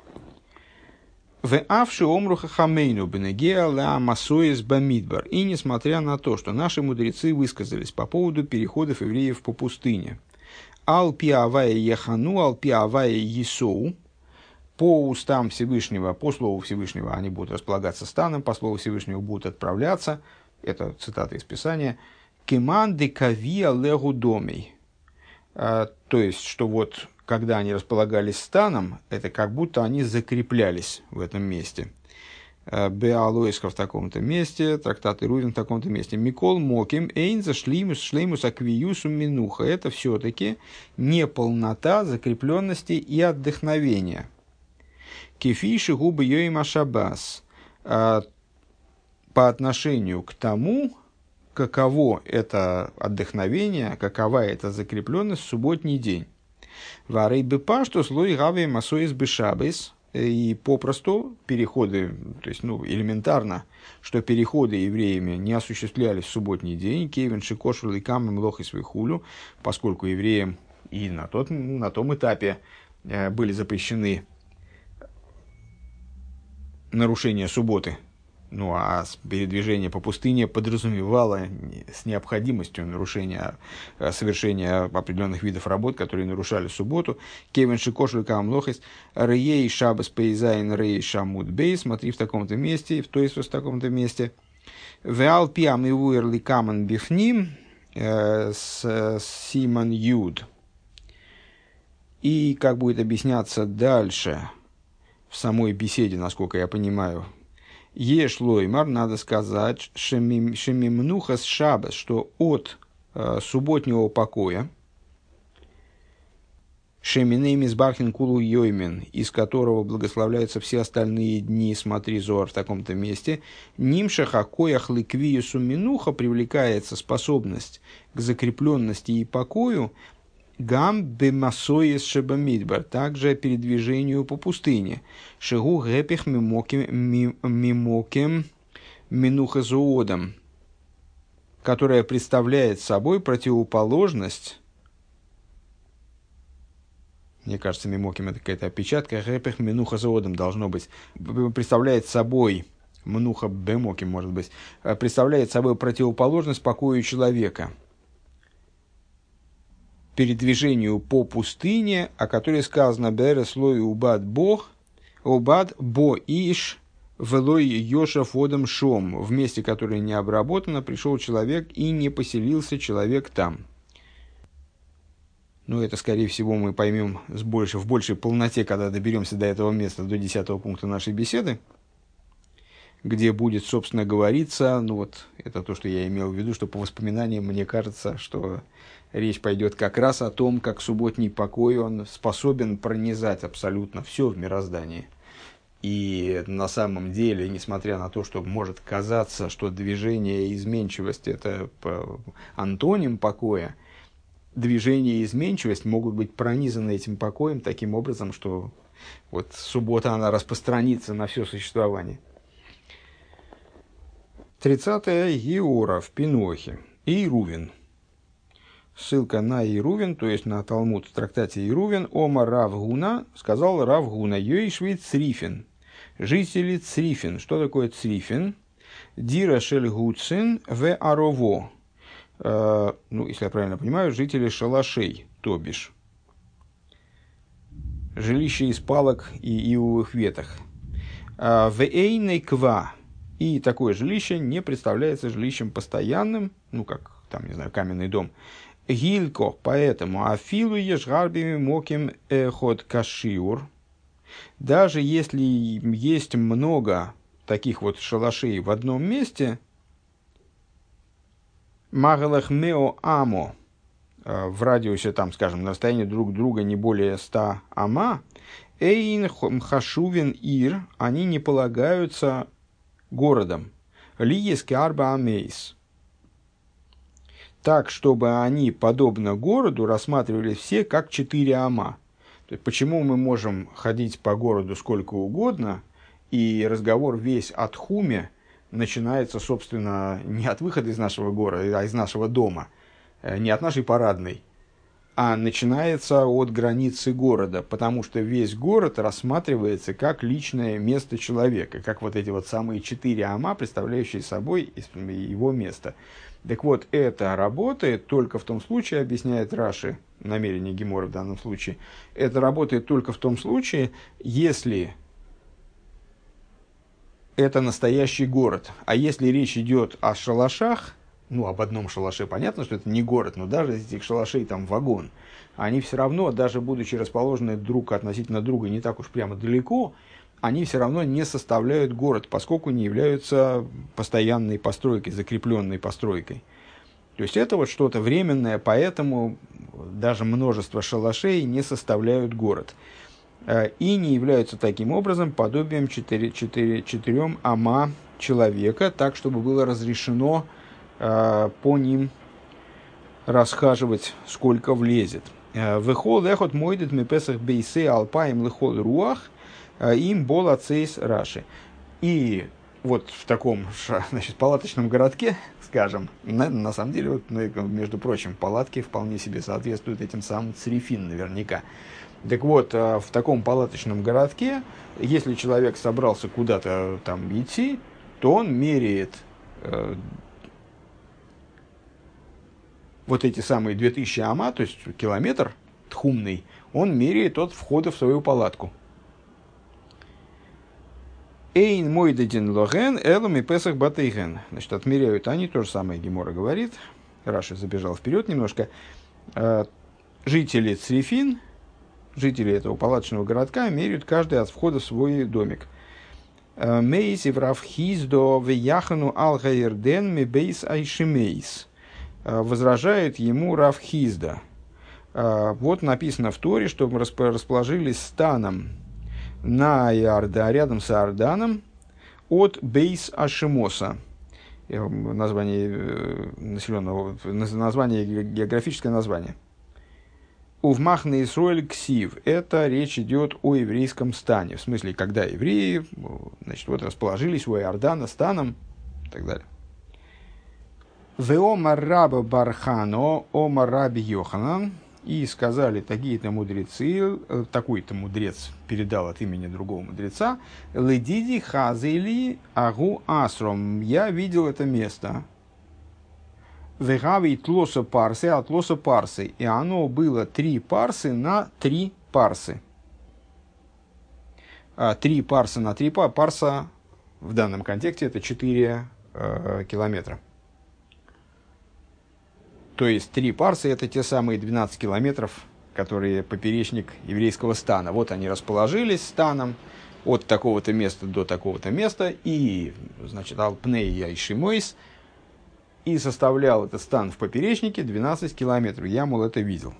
В авши омруха хамейну бенегеа ла масоис бамидбар. И несмотря на то, что наши мудрецы высказались по поводу переходов евреев по пустыне. Ал пи авая яхану, ал пи авая есоу. По устам Всевышнего, по слову Всевышнего они будут располагаться станом, по слову Всевышнего будут отправляться. Это цитата из Писания. «Кеманды кавия легу домей». То есть, что вот, когда они располагались станом, это как будто они закреплялись в этом месте. Беалоиска в таком-то месте, трактат Ирувин в таком-то месте. Микол моким эйнза шлеймус шлеймус аквиюсу минуха. Это все-таки неполнота закрепленности и отдохновения. Кефиши губы йоима шабас. По отношению к тому, каково это отдохновение, какова эта закрепленность в субботний день. Варей бепа, что слой гаве масоис бешабес. И попросту переходы, то есть ну, элементарно, что переходы евреями не осуществлялись в субботний день, кевин шикошур ликам млох и свихулю, поскольку евреям и на, тот, на том этапе были запрещены нарушения субботы, Ну, а передвижение по пустыне подразумевало с необходимостью нарушения, совершения определенных видов работ, которые нарушали субботу. Кевин Шикошлю Камлохис, Рей Шабас Пейзайн Рей Шамуд Бей, смотри в таком-то месте, в то есть в таком-то месте. Веал Пиам и Уэрли Каман Бифним с Симон Юд. И как будет объясняться дальше в самой беседе, насколько я понимаю, Еш лоймар, надо сказать, шемимнухас шабас, что от э, субботнего покоя, шеминейм избархин кулу йоймен, из которого благословляются все остальные дни, смотри, Зоар в таком-то месте, нимшаха коях ликвиюсу минуха, привлекается способность к закрепленности и покою, гам бемасоис шебамидбар, также передвижению по пустыне. Шигу гэпих мимоким минухазуодам, которая представляет собой противоположность. Мне кажется, мимоким это какая-то опечатка. Гэпих минухазуодам должно быть. Представляет собой, мнуха бемоким может быть, представляет собой противоположность покою человека. Передвижению по пустыне, о которой сказано «Берес лой убад бог, убад бо иш, велой йошев одам шом», в месте, которое не обработано, пришел человек и не поселился человек там. Ну, это, скорее всего, мы поймем с больше, в большей полноте, когда доберемся до этого места, до десятого пункта нашей беседы, где будет, собственно, говориться, ну вот, это то, что я имел в виду, что по воспоминаниям мне кажется, что речь пойдет как раз о том, как субботний покой, он способен пронизать абсолютно все в мироздании. И на самом деле, несмотря на то, что может казаться, что движение и изменчивость – это антоним покоя, движение и изменчивость могут быть пронизаны этим покоем таким образом, что вот суббота, она распространится на все существование. тридцатое Геора в Пинохе. Иерувин. Ссылка на Иерувин, то есть на Талмуд в трактате Иерувин. Ома Рав Гуна, сказал Рав Гуна, Йоишви Црифин. Жители Црифин. Что такое Црифин? Дира Шельгуцин в Арово. Э, ну, если я правильно понимаю, жители шалашей, то бишь. Жилище из палок и ивовых веток. В Эйней Ква. И такое жилище не представляется жилищем постоянным, ну, как, там, не знаю, каменный дом. Гилько, поэтому афилу ешгарбими моким эхот кашиур. Даже если есть много таких вот шалашей в одном месте, магалах мео амо, в радиусе, там, скажем, на расстоянии друг друга не более ста ама, эйн хашувин ир, они не полагаются городом. Лиески арба амейс. Так, чтобы они, подобно городу, рассматривались все как четыре ама. То есть, почему мы можем ходить по городу сколько угодно, и разговор весь о Тхуме начинается, собственно, не от выхода из нашего города, а из нашего дома, не от нашей парадной, а начинается от границы города, потому что весь город рассматривается как личное место человека, как вот эти вот самые четыре ама, представляющие собой его место. Так вот, это работает только в том случае, объясняет Раши, намерение Гемора в данном случае, это работает только в том случае, если это настоящий город. А если речь идет о шалашах, ну, об одном шалаше, понятно, что это не город, но даже из этих шалашей там вагон, они все равно, даже будучи расположены друг относительно друга не так уж прямо далеко, они все равно не составляют город, поскольку не являются постоянной постройкой, закрепленной постройкой. То есть это вот что-то временное, поэтому даже множество шалашей не составляют город. И не являются таким образом подобием четыре, четыре, четырем ама человека, так, чтобы было разрешено э, по ним расхаживать, сколько влезет. Вехол эхот мойдет мепесах бейсе алпаем лехол руах им бол ацейс раши. И вот в таком, значит, палаточном городке, скажем, на, на самом деле, вот, между прочим, палатки вполне себе соответствуют этим самым црифин наверняка. Так вот, в таком палаточном городке, если человек собрался куда-то там идти, то он меряет э, вот эти самые две тысячи ама, то есть километр тхумный, он меряет от входа в свою палатку. Эйн мойдедин логен, элами песах батейген. Значит, отмеряют они, то же самое Гемора говорит. Раши забежал вперед немножко. Жители Црифин, жители этого палаточного городка, меряют каждый от входа в свой домик. Мейсив равхиздо вяхану алгаирден мебейс айшимейс. Возражает ему Равхизда. Вот написано в Торе, что мы расположились станом на Иорда, рядом с Иорданом от Бейс Ашимоса. Название населенного, название, географическое название. Увмахна Исроэль Ксив. Это речь идет о еврейском стане. В смысле, когда евреи, значит, вот расположились у Иордана станом и так далее. Веомар раба бархано, омар раби Йоханан. И сказали такие-то мудрецы, такой-то мудрец передал от имени другого мудреца, «Ледиди хазели агу асром». Я видел это место. «Вегави тлоса парсы, а тлоса парсы». И оно было три парсы на три парсы. А, три парсы на три парса. Парса в данном контексте это четыре э, километра. То есть, три парсы – это те самые двенадцать километров, которые поперечник еврейского стана. Вот они расположились станом от такого-то места до такого-то места. И, значит, Алпней Яйшимойс. И составлял этот стан в поперечнике двенадцать километров. Я, мол, это видел.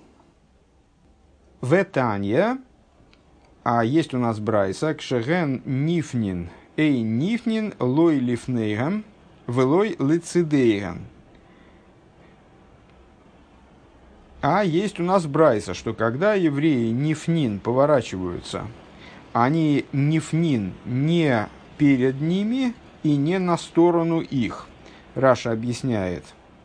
В Танья, а есть у нас брайса, кшеген нифнин, эй нифнин лой лифнейгам, велой лицидейгам. А есть у нас брайса, что когда евреи нифнин поворачиваются, они нифнин не перед ними и не на сторону их. Раша объясняет.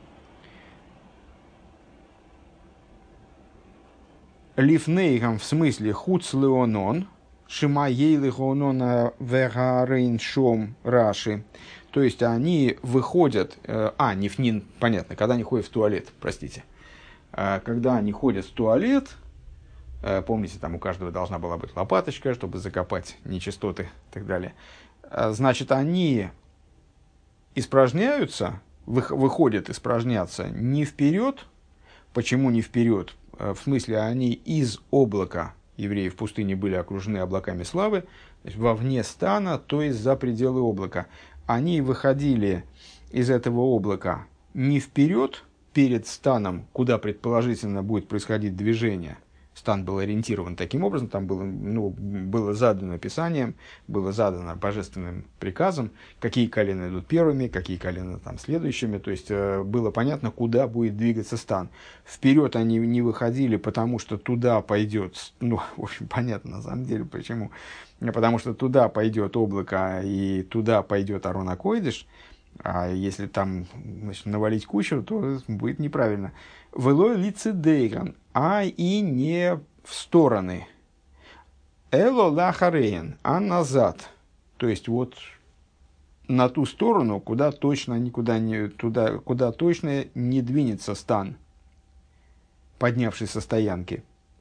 Лифнейгам в смысле хуц леонон, шима ейлихонона вегарейншом Раши. То есть они выходят, а, нифнин, понятно, когда они ходят в туалет, простите. Когда они ходят в туалет, помните, там у каждого должна была быть лопаточка, чтобы закопать нечистоты и так далее. Значит, они испражняются, выходят испражняться не вперед. Почему не вперед? В смысле, они из облака, евреи в пустыне были окружены облаками славы, то есть вовне стана, то есть за пределы облака. Они выходили из этого облака не вперед, перед станом, куда предположительно будет происходить движение. Стан был ориентирован таким образом, там было, ну, было задано Писанием, было задано божественным приказом, какие колена идут первыми, какие колена там следующими, то есть э, было понятно, куда будет двигаться стан. Вперед они не выходили, потому что туда пойдет, ну, в общем, понятно на самом деле почему, потому что туда пойдет облако и туда пойдет Арон ха-Койдеш. А если там, значит, навалить кучу, то будет неправильно. Велой лицедейган, а и не в стороны. Эло лахареен, а назад. То есть вот на ту сторону, куда точно никуда не, туда, куда точно не двинется стан, поднявшись со стоянки.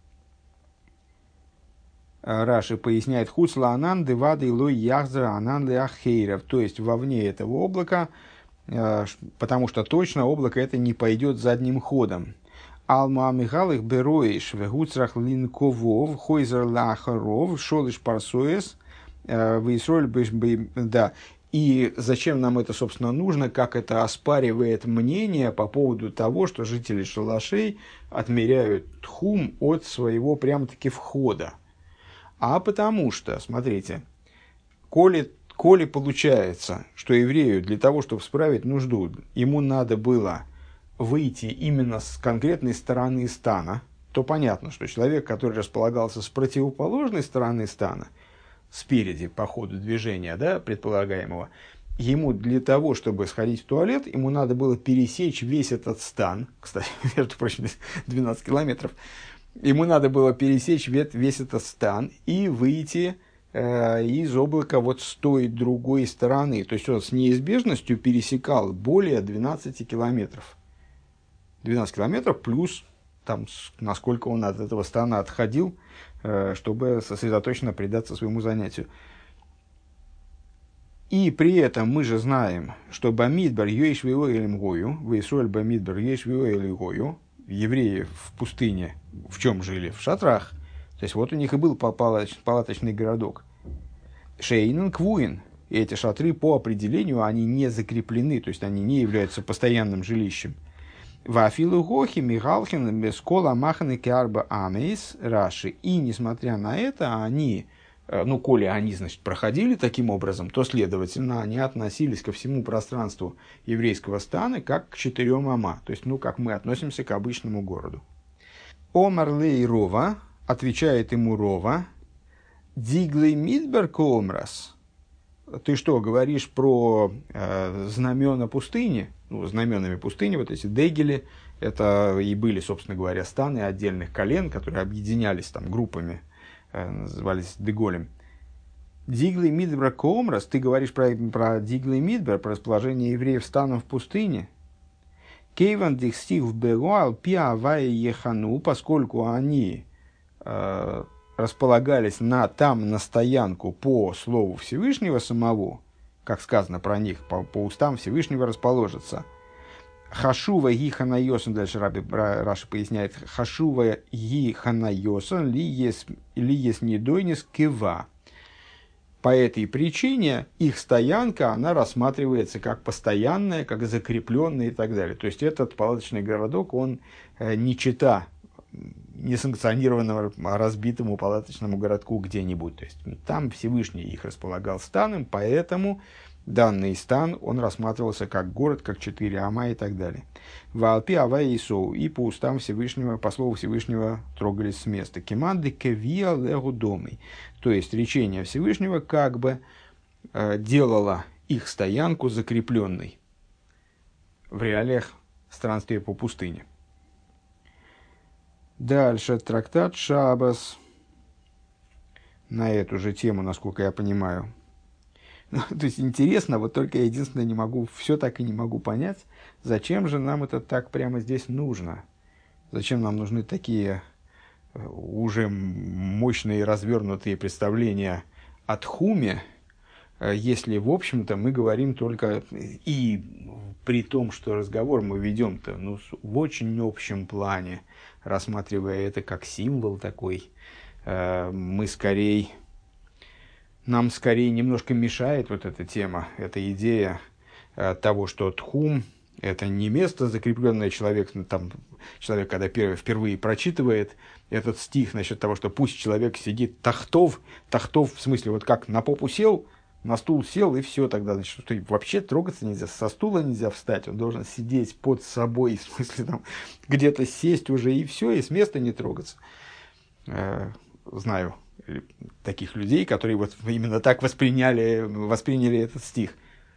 Раши поясняет, хуцла анан девады лой яхзра анан леахейров, то есть вовне этого облака, потому что точно облако это не пойдет задним ходом. Алма михалых бероиш вегуцрах линковов хойзер лахаров шолиш парсоес вейсроль да. И зачем нам это, собственно, нужно, как это оспаривает мнение по поводу того, что жители шалашей отмеряют тхум от своего прямо-таки входа. А потому что, смотрите, коли, коли получается, что еврею для того, чтобы справить нужду, ему надо было выйти именно с конкретной стороны стана, то понятно, что человек, который располагался с противоположной стороны стана, спереди по ходу движения, да, предполагаемого, ему для того, чтобы сходить в туалет, ему надо было пересечь весь этот стан, кстати, между прочим, двенадцать километров, ему надо было пересечь весь этот стан и выйти э, из облака вот с той другой стороны. То есть он с неизбежностью пересекал более двенадцати километров. двенадцать километров плюс там, насколько он от этого стана отходил, э, чтобы сосредоточенно предаться своему занятию. И при этом мы же знаем, что Бамидбар Йоиш Виоэлем Гою, Вейсуэль Бамидбар Йоиш Виоэлем Гою, евреи в пустыне в чем жили? В шатрах. То есть вот у них и был палаточный, палаточный городок. Шейнен Квуин. И эти шатры по определению они не закреплены, то есть они не являются постоянным жилищем. Вафилу Гохи Михалхин Бескола Маханы Киарба Амейс Раши. И несмотря на это, они, ну, коли они, значит, проходили таким образом, то, следовательно, они относились ко всему пространству еврейского стана как к четырем ама, то есть, ну, как мы относимся к обычному городу. Омар Лей Рова, отвечает ему Рова, Диглей Мидбер Коомрас. Ты что, говоришь про э, знамена пустыни? Ну, знаменами пустыни, вот эти дегели, это и были, собственно говоря, станы отдельных колен, которые объединялись там группами, назывались Деголем. Диглей Мидбер Коомрас, ты говоришь про, про Диглей Мидбер, про расположение евреев станом в пустыне. Кейван дихстих в Бегуал пиавая ехану, поскольку они э, располагались на, там на стоянку по слову Всевышнего самого, как сказано про них, по, по устам Всевышнего расположится. Хашува ги ханайосан, дальше Раби Раши поясняет, хашува ги ханайосан ли ес недойнис кева. По этой причине их стоянка, она рассматривается как постоянная, как закрепленная и так далее. То есть этот палаточный городок, он не чета несанкционированному разбитому палаточному городку где-нибудь. То есть там Всевышний их располагал станом, поэтому данный стан, он рассматривался как город, как четыре ама и так далее. Валпи авай и соу, и по устам Всевышнего, по слову Всевышнего, трогались с места. Кеманды кевия легу домой. То есть речение Всевышнего как бы э, делало их стоянку закрепленной в реалиях странствия по пустыне. Дальше трактат Шабас на эту же тему, насколько я понимаю. То есть интересно, вот только я единственное не могу, все так и не могу понять, зачем же нам это так прямо здесь нужно? Зачем нам нужны такие уже мощные развернутые представления о Тхуме, если, в общем-то, мы говорим только, и при том, что разговор мы ведем-то ну, в очень общем плане, рассматривая это как символ такой, мы скорее... Нам скорее немножко мешает вот эта тема, эта идея э, того, что Тхум – это не место, закрепленное человек, там, человек, когда первый, впервые прочитывает этот стих насчет того, что пусть человек сидит тахтов, тахтов в смысле вот как на попу сел, на стул сел и все тогда, значит, что вообще трогаться нельзя, со стула нельзя встать, он должен сидеть под собой, в смысле там где-то сесть уже и все, и с места не трогаться. Э, знаю таких людей, которые вот именно так восприняли, восприняли этот стих.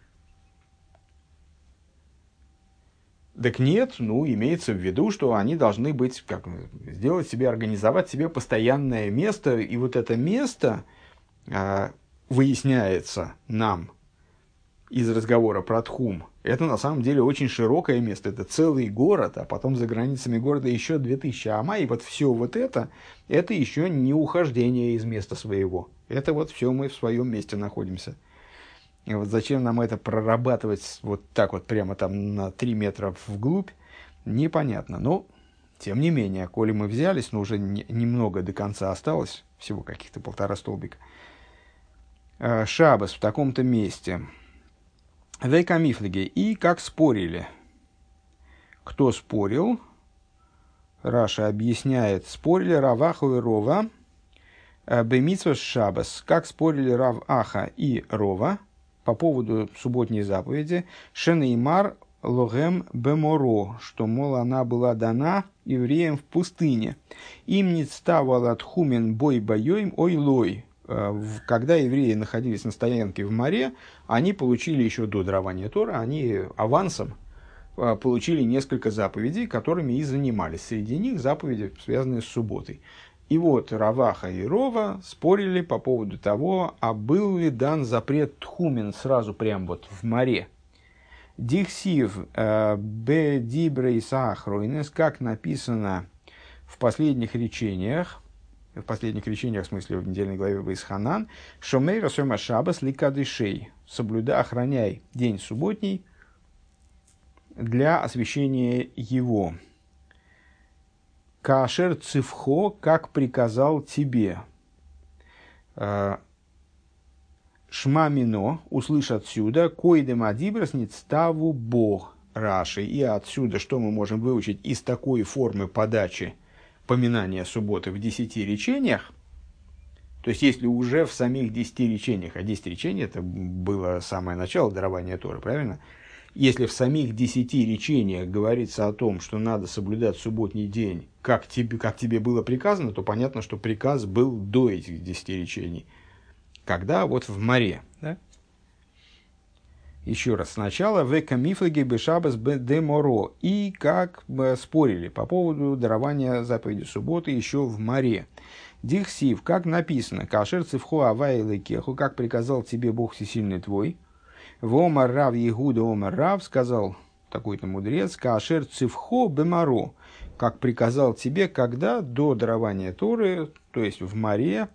Так нет, ну, имеется в виду, что они должны быть, как, сделать себе, организовать себе постоянное место, и вот это место э, выясняется нам из разговора про Тхум. Это на самом деле очень широкое место, это целый город, а потом за границами города еще две тысячи ама, и вот все вот это, это еще не ухождение из места своего. Это вот все мы в своем месте находимся. И вот зачем нам это прорабатывать вот так вот прямо там на три метра вглубь, непонятно. Но, тем не менее, коли мы взялись, но уже не, немного до конца осталось, всего каких-то полтора столбика. Шабас в таком-то месте. Вейкамифлиги. И как спорили. Кто спорил? Раша объясняет. Спорили Раваху и Рова. Бемитсвас Шабас. Как спорили Рав Аха и Рова по поводу субботней заповеди. Шенеймар логем беморо. Что, мол, она была дана евреям в пустыне. Им не ставала тхумен бой боем ой-лой. Когда евреи находились на стоянке в море, они получили еще до дарования Тора, они авансом получили несколько заповедей, которыми и занимались. Среди них заповеди, связанные с субботой. И вот Раваха и Рова спорили по поводу того, а был ли дан запрет тхумен сразу прям вот в море. Дихсив бедибрейс ахройнес, как написано в последних речениях, в последних речениях, в смысле в недельной главе Ваисханан, шомейра сома шабас ликадышей, соблюдай, охраняй день субботний для освящения его. Кашер цивхо, как приказал тебе. Шма мино, услышь отсюда, койдем адибрас ництаву бог раши. И отсюда, что мы можем выучить из такой формы подачи поминания субботы в десяти речениях, то есть если уже в самих десяти речениях, а десять речений это было самое начало дарования Торы, правильно? Если в самих десяти речениях говорится о том, что надо соблюдать субботний день, как тебе, как тебе было приказано, то понятно, что приказ был до этих десяти речений. Когда? Вот в море. Да? Еще раз сначала. «Века мифлаги бешабас деморо». И как спорили по поводу дарования заповеди субботы еще в море. Дихсив, как написано, «Кашер цивхо авай кеху», как приказал тебе Бог всесильный твой. «Вомар рав Егуда омар рав», сказал такой-то мудрец, «Кашер цивхо бемаро», как приказал тебе, когда до дарования Торы, то есть в море.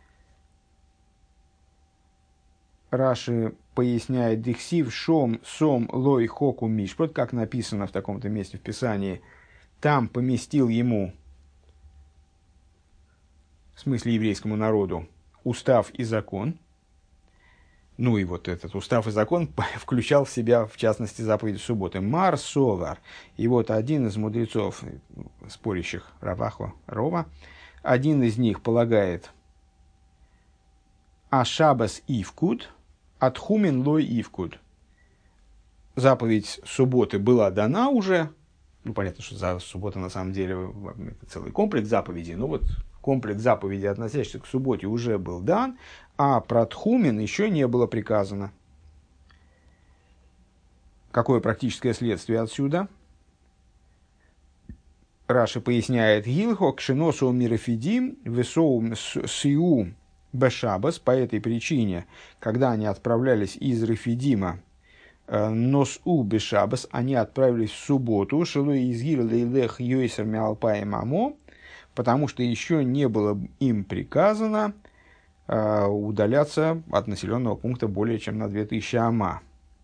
Раши поясняет, «Дихсив шом сом лой хоку мишпот», как написано в таком-то месте в Писании, там поместил ему, в смысле еврейскому народу, устав и закон. Ну и вот этот устав и закон включал в себя, в частности, заповедь субботы. Мар Совар. И вот один из мудрецов, спорящих Равахо, Рова, один из них полагает Ашабас Ивкуд, Атхумен Лой Ивкуд. Заповедь субботы была дана уже. Ну, понятно, что за суббота на самом деле это целый комплекс заповедей, но вот комплекс заповедей, относящихся к субботе, уже был дан, а про тхумен еще не было приказано. Какое практическое следствие отсюда? Раши поясняет, «Гилхо кшеносу мирафидим весоу сиу бешабас», по этой причине, когда они отправлялись из Рефидима, носу бешабас, они отправились в субботу, шелу изгир лейлех йойсер миалпай мамо, потому что еще не было им приказано э, удаляться от населенного пункта более чем на две тысячи ама.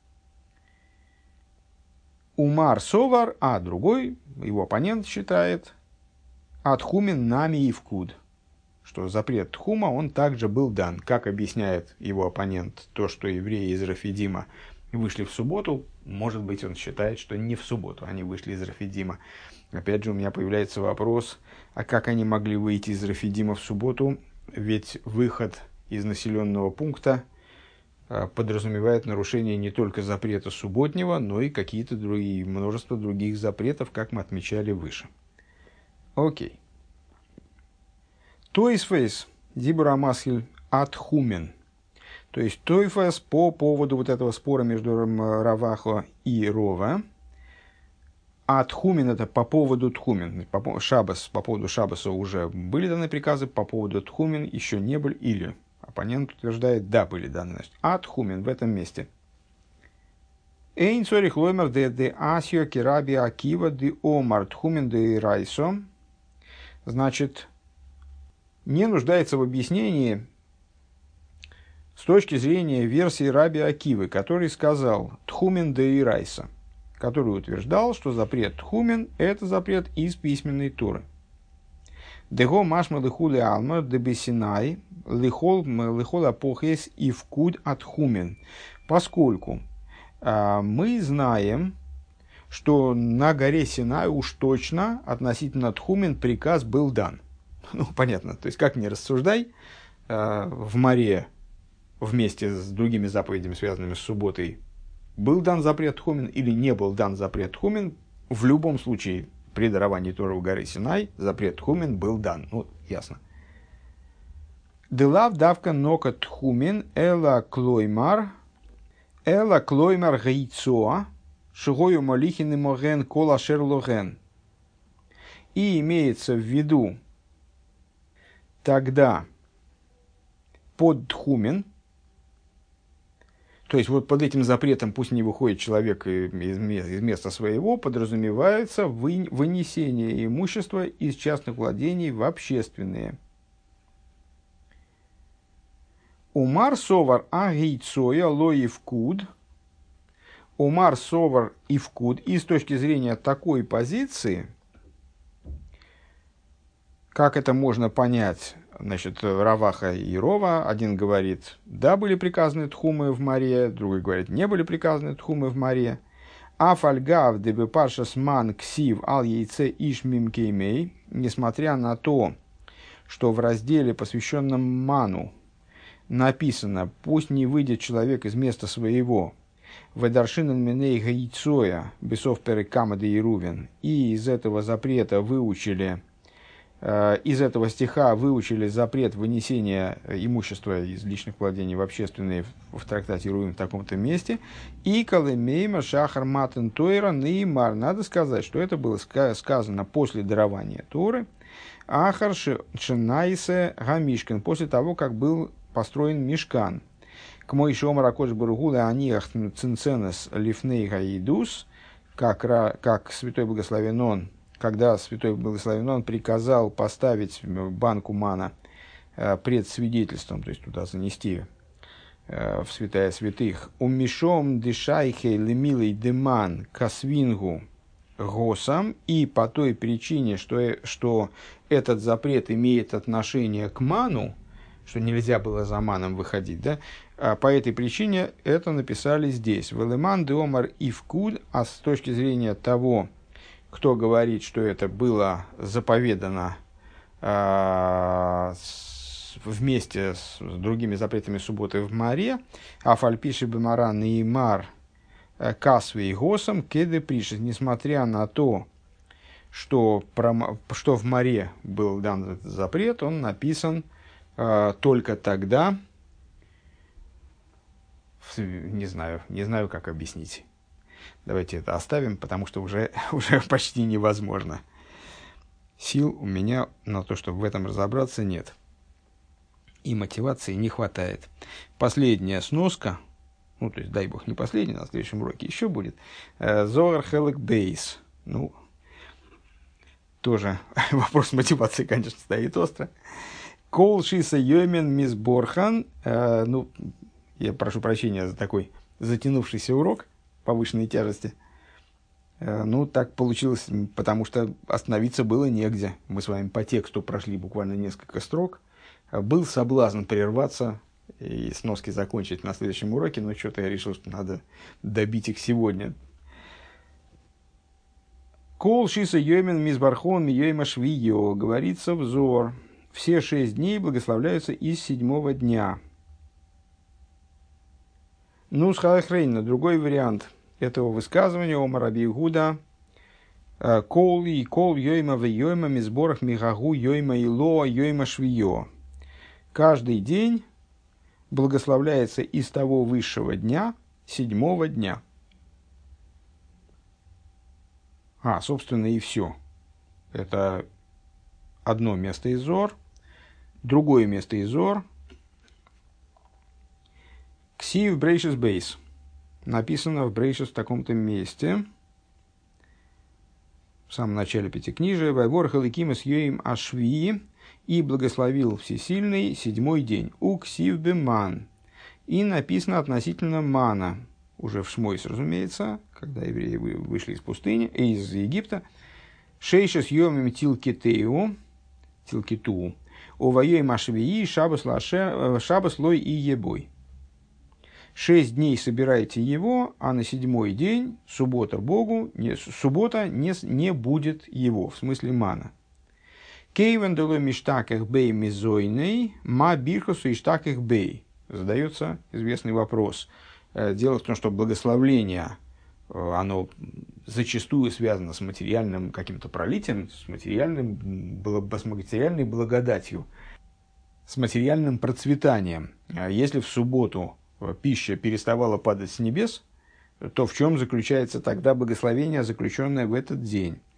Умар Совар, а другой, его оппонент считает, Атхумен нами и вкуд, что запрет тхума, он также был дан. Как объясняет его оппонент то, что евреи из Рафидима вышли в субботу, может быть, он считает, что не в субботу они вышли из Рафидима. Опять же, у меня появляется вопрос, а как они могли выйти из Рафидима в субботу? Ведь выход из населенного пункта подразумевает нарушение не только запрета субботнего, но и какие-то другие, множество других запретов, как мы отмечали выше. Окей. Тойсфейс дибура масхиль атхумен. То есть тойфес по поводу вот этого спора между Равахо и Рова. А тхумен это по поводу тхумен. По, шабас, по поводу шабаса уже были даны приказы, по поводу тхумен еще не были. Или оппонент утверждает, да, были даны. А тхумен в этом месте. Эйн цорих лоймер де де асио кираби акива де омар тхумен де райсо. Значит, не нуждается в объяснении с точки зрения версии Раби Акивы, который сказал «тхумен де ирайса», который утверждал, что запрет тхумен – это запрет из письменной Торы. «Дего машма лихули алма дебесинай лихол лихол апохес и вкуд атхумен», поскольку а, мы знаем, что на горе Синай уж точно относительно тхумен приказ был дан. Ну, понятно, то есть как ни рассуждай, а, в море вместе с другими заповедями, связанными с субботой, был дан запрет тхумен или не был дан запрет тхумен, в любом случае при даровании Торы в горе Синай запрет тхумен был дан. Ну, ясно. Делав давка нока тхумен эла клоймар эла клоймар гейцоа шигою молихин и моген кола шерлоген. И имеется в виду тогда под тхумен, то есть вот под этим запретом пусть не выходит человек из места своего, подразумевается вынесение имущества из частных владений в общественные. Умар совар агейцоя лоевкуд. Умар совар ивкуд. И с точки зрения такой позиции, как это можно понять, значит, Раваха и Рова, один говорит, да, были приказаны тхумы в море, другой говорит, не были приказаны тхумы в море. А фальгав дебе паршас ман ксив ал яйце иш мим кеймей, несмотря на то, что в разделе, посвященном ману, написано, пусть не выйдет человек из места своего, «Ведаршинан миней гаицоя бесов перекама де Ирувин», и из этого запрета выучили, э, из этого стиха выучили запрет вынесения имущества из личных владений в общественные в, в трактате Ирувин в таком-то месте, и «Калемейма шахар матен тойра неймар». Надо сказать, что это было сказано после дарования Торы, «Ахар шинайсе гамишкин», после того, как был построен мишкан. К мой шомар акош баругула аниах цинценес лифней гаидус, как, как святой благословен он, когда святой благословен он приказал поставить банку мана пред свидетельством, то есть туда занести в святая святых. Умишом дышайхей лемилей деман касвингу госам, и по той причине, что, что этот запрет имеет отношение к ману, что нельзя было за маном выходить, да? А по этой причине это написали здесь. «Велеман де омар ивкуд», а с точки зрения того, кто говорит, что это было заповедано а, с, вместе с, с другими запретами субботы в море, а фальпиши бемара неймар касвей и госом кеды пришес, несмотря на то, что, про, что в море был дан этот запрет, он написан а, только тогда. Не знаю, не знаю, как объяснить. Давайте это оставим, потому что уже, уже почти невозможно. Сил у меня на то, чтобы в этом разобраться, нет. И мотивации не хватает. Последняя сноска, ну, то есть, дай бог, не последняя, на следующем уроке еще будет. Зоар Хелек Бейс. Ну, тоже вопрос мотивации, конечно, стоит остро. Кол Шиса Йомен Мисборхан. Ну, я прошу прощения за такой затянувшийся урок повышенной тяжести. Ну, так получилось, потому что остановиться было негде. Мы с вами по тексту прошли буквально несколько строк. Был соблазн прерваться и сноски закончить на следующем уроке, но что-то я решил, что надо добить их сегодня. Кол шиса йомен мизбархон миёйма швиё. Говорится взор. Все шесть дней благословляются из седьмого дня. Ну, схалахрейна, другой вариант этого высказывания о Раби Игуда. Кол и кол йойма в йойма мизборах мигагу йойма илоа йойма швиё. Каждый день благословляется из того высшего дня, седьмого дня. А, собственно, и все. Это одно место из Зор, другое место из Зор. Ксив Брейшес Бейс. Написано в Брейшес в таком-то месте. В самом начале Пятикнижия. Вайвор Халикимас Йоим Ашвии. И благословил Всесильный седьмой день. У Ксив Беман. И написано относительно мана. Уже в Шмойс, разумеется, когда евреи вышли из пустыни, из Египта. Шейшес Йомим Тилкитеу. Тилкиту. Увайой Машвии Шабас Лой и Ебой. Шесть дней собирайте его, а на седьмой день, суббота Богу, не, суббота не, не будет его, в смысле мана. Кейвен дело миштаках бей мизойный, ма бирхасу иштаках бей. Задается известный вопрос. Дело в том, что благословление, оно зачастую связано с материальным каким-то пролитием, с, материальным, с материальной благодатью, с материальным процветанием. Если в субботу пища переставала падать с небес, то в чем заключается тогда благословение, заключенное в этот день?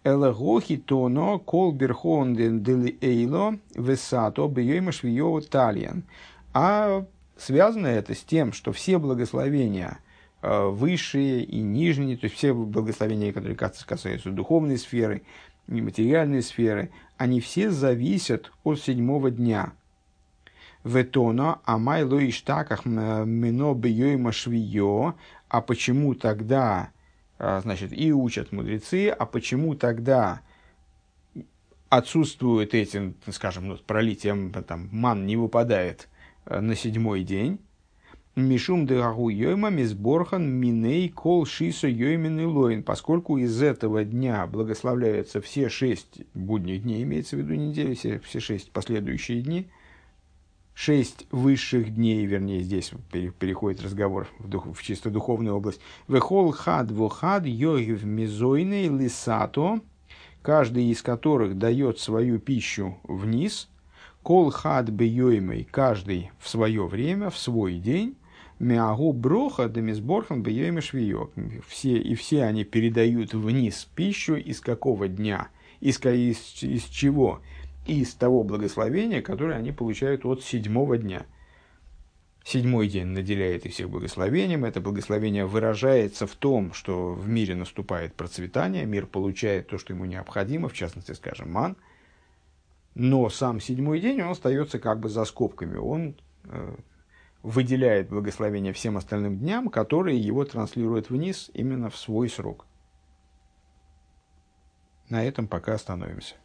Элагохи тоно кол берхон дели эйло весато бьема швио талиан. А связано это с тем, что все благословения, высшие и нижние, то есть все благословения, которые касаются духовной сферы и материальной сферы, они все зависят от седьмого дня. Ветона амай ло иштаках мино бьема швио. А почему тогда, значит, и учат мудрецы, а почему тогда отсутствует этим, скажем, ну, пролитием, там, ман не выпадает на седьмой день? Мишум дырагу йойма мизборхан миней кол шисо йоймин и лоин, поскольку из этого дня благословляются все шесть будних дней, имеется в виду недели, все, все шесть последующие дни, шесть высших дней, вернее, здесь переходит разговор в, дух, в чисто духовную область. Вехол хад вохад йогив мизойный лисато, каждый из которых дает свою пищу вниз, кол хад бейоймой, каждый в свое время, в свой день, мягу броха демисборхан бейоймы швиё. Все и все они передают вниз пищу из какого дня, из, из, из чего? Из того благословения, которое они получают от седьмого дня. Седьмой день наделяет их всех благословением. Это благословение выражается в том, что в мире наступает процветание, мир получает то, что ему необходимо, в частности, скажем, ман. Но сам седьмой день, он остается как бы за скобками. Он э, выделяет благословение всем остальным дням, которые его транслируют вниз именно в свой срок. На этом пока остановимся.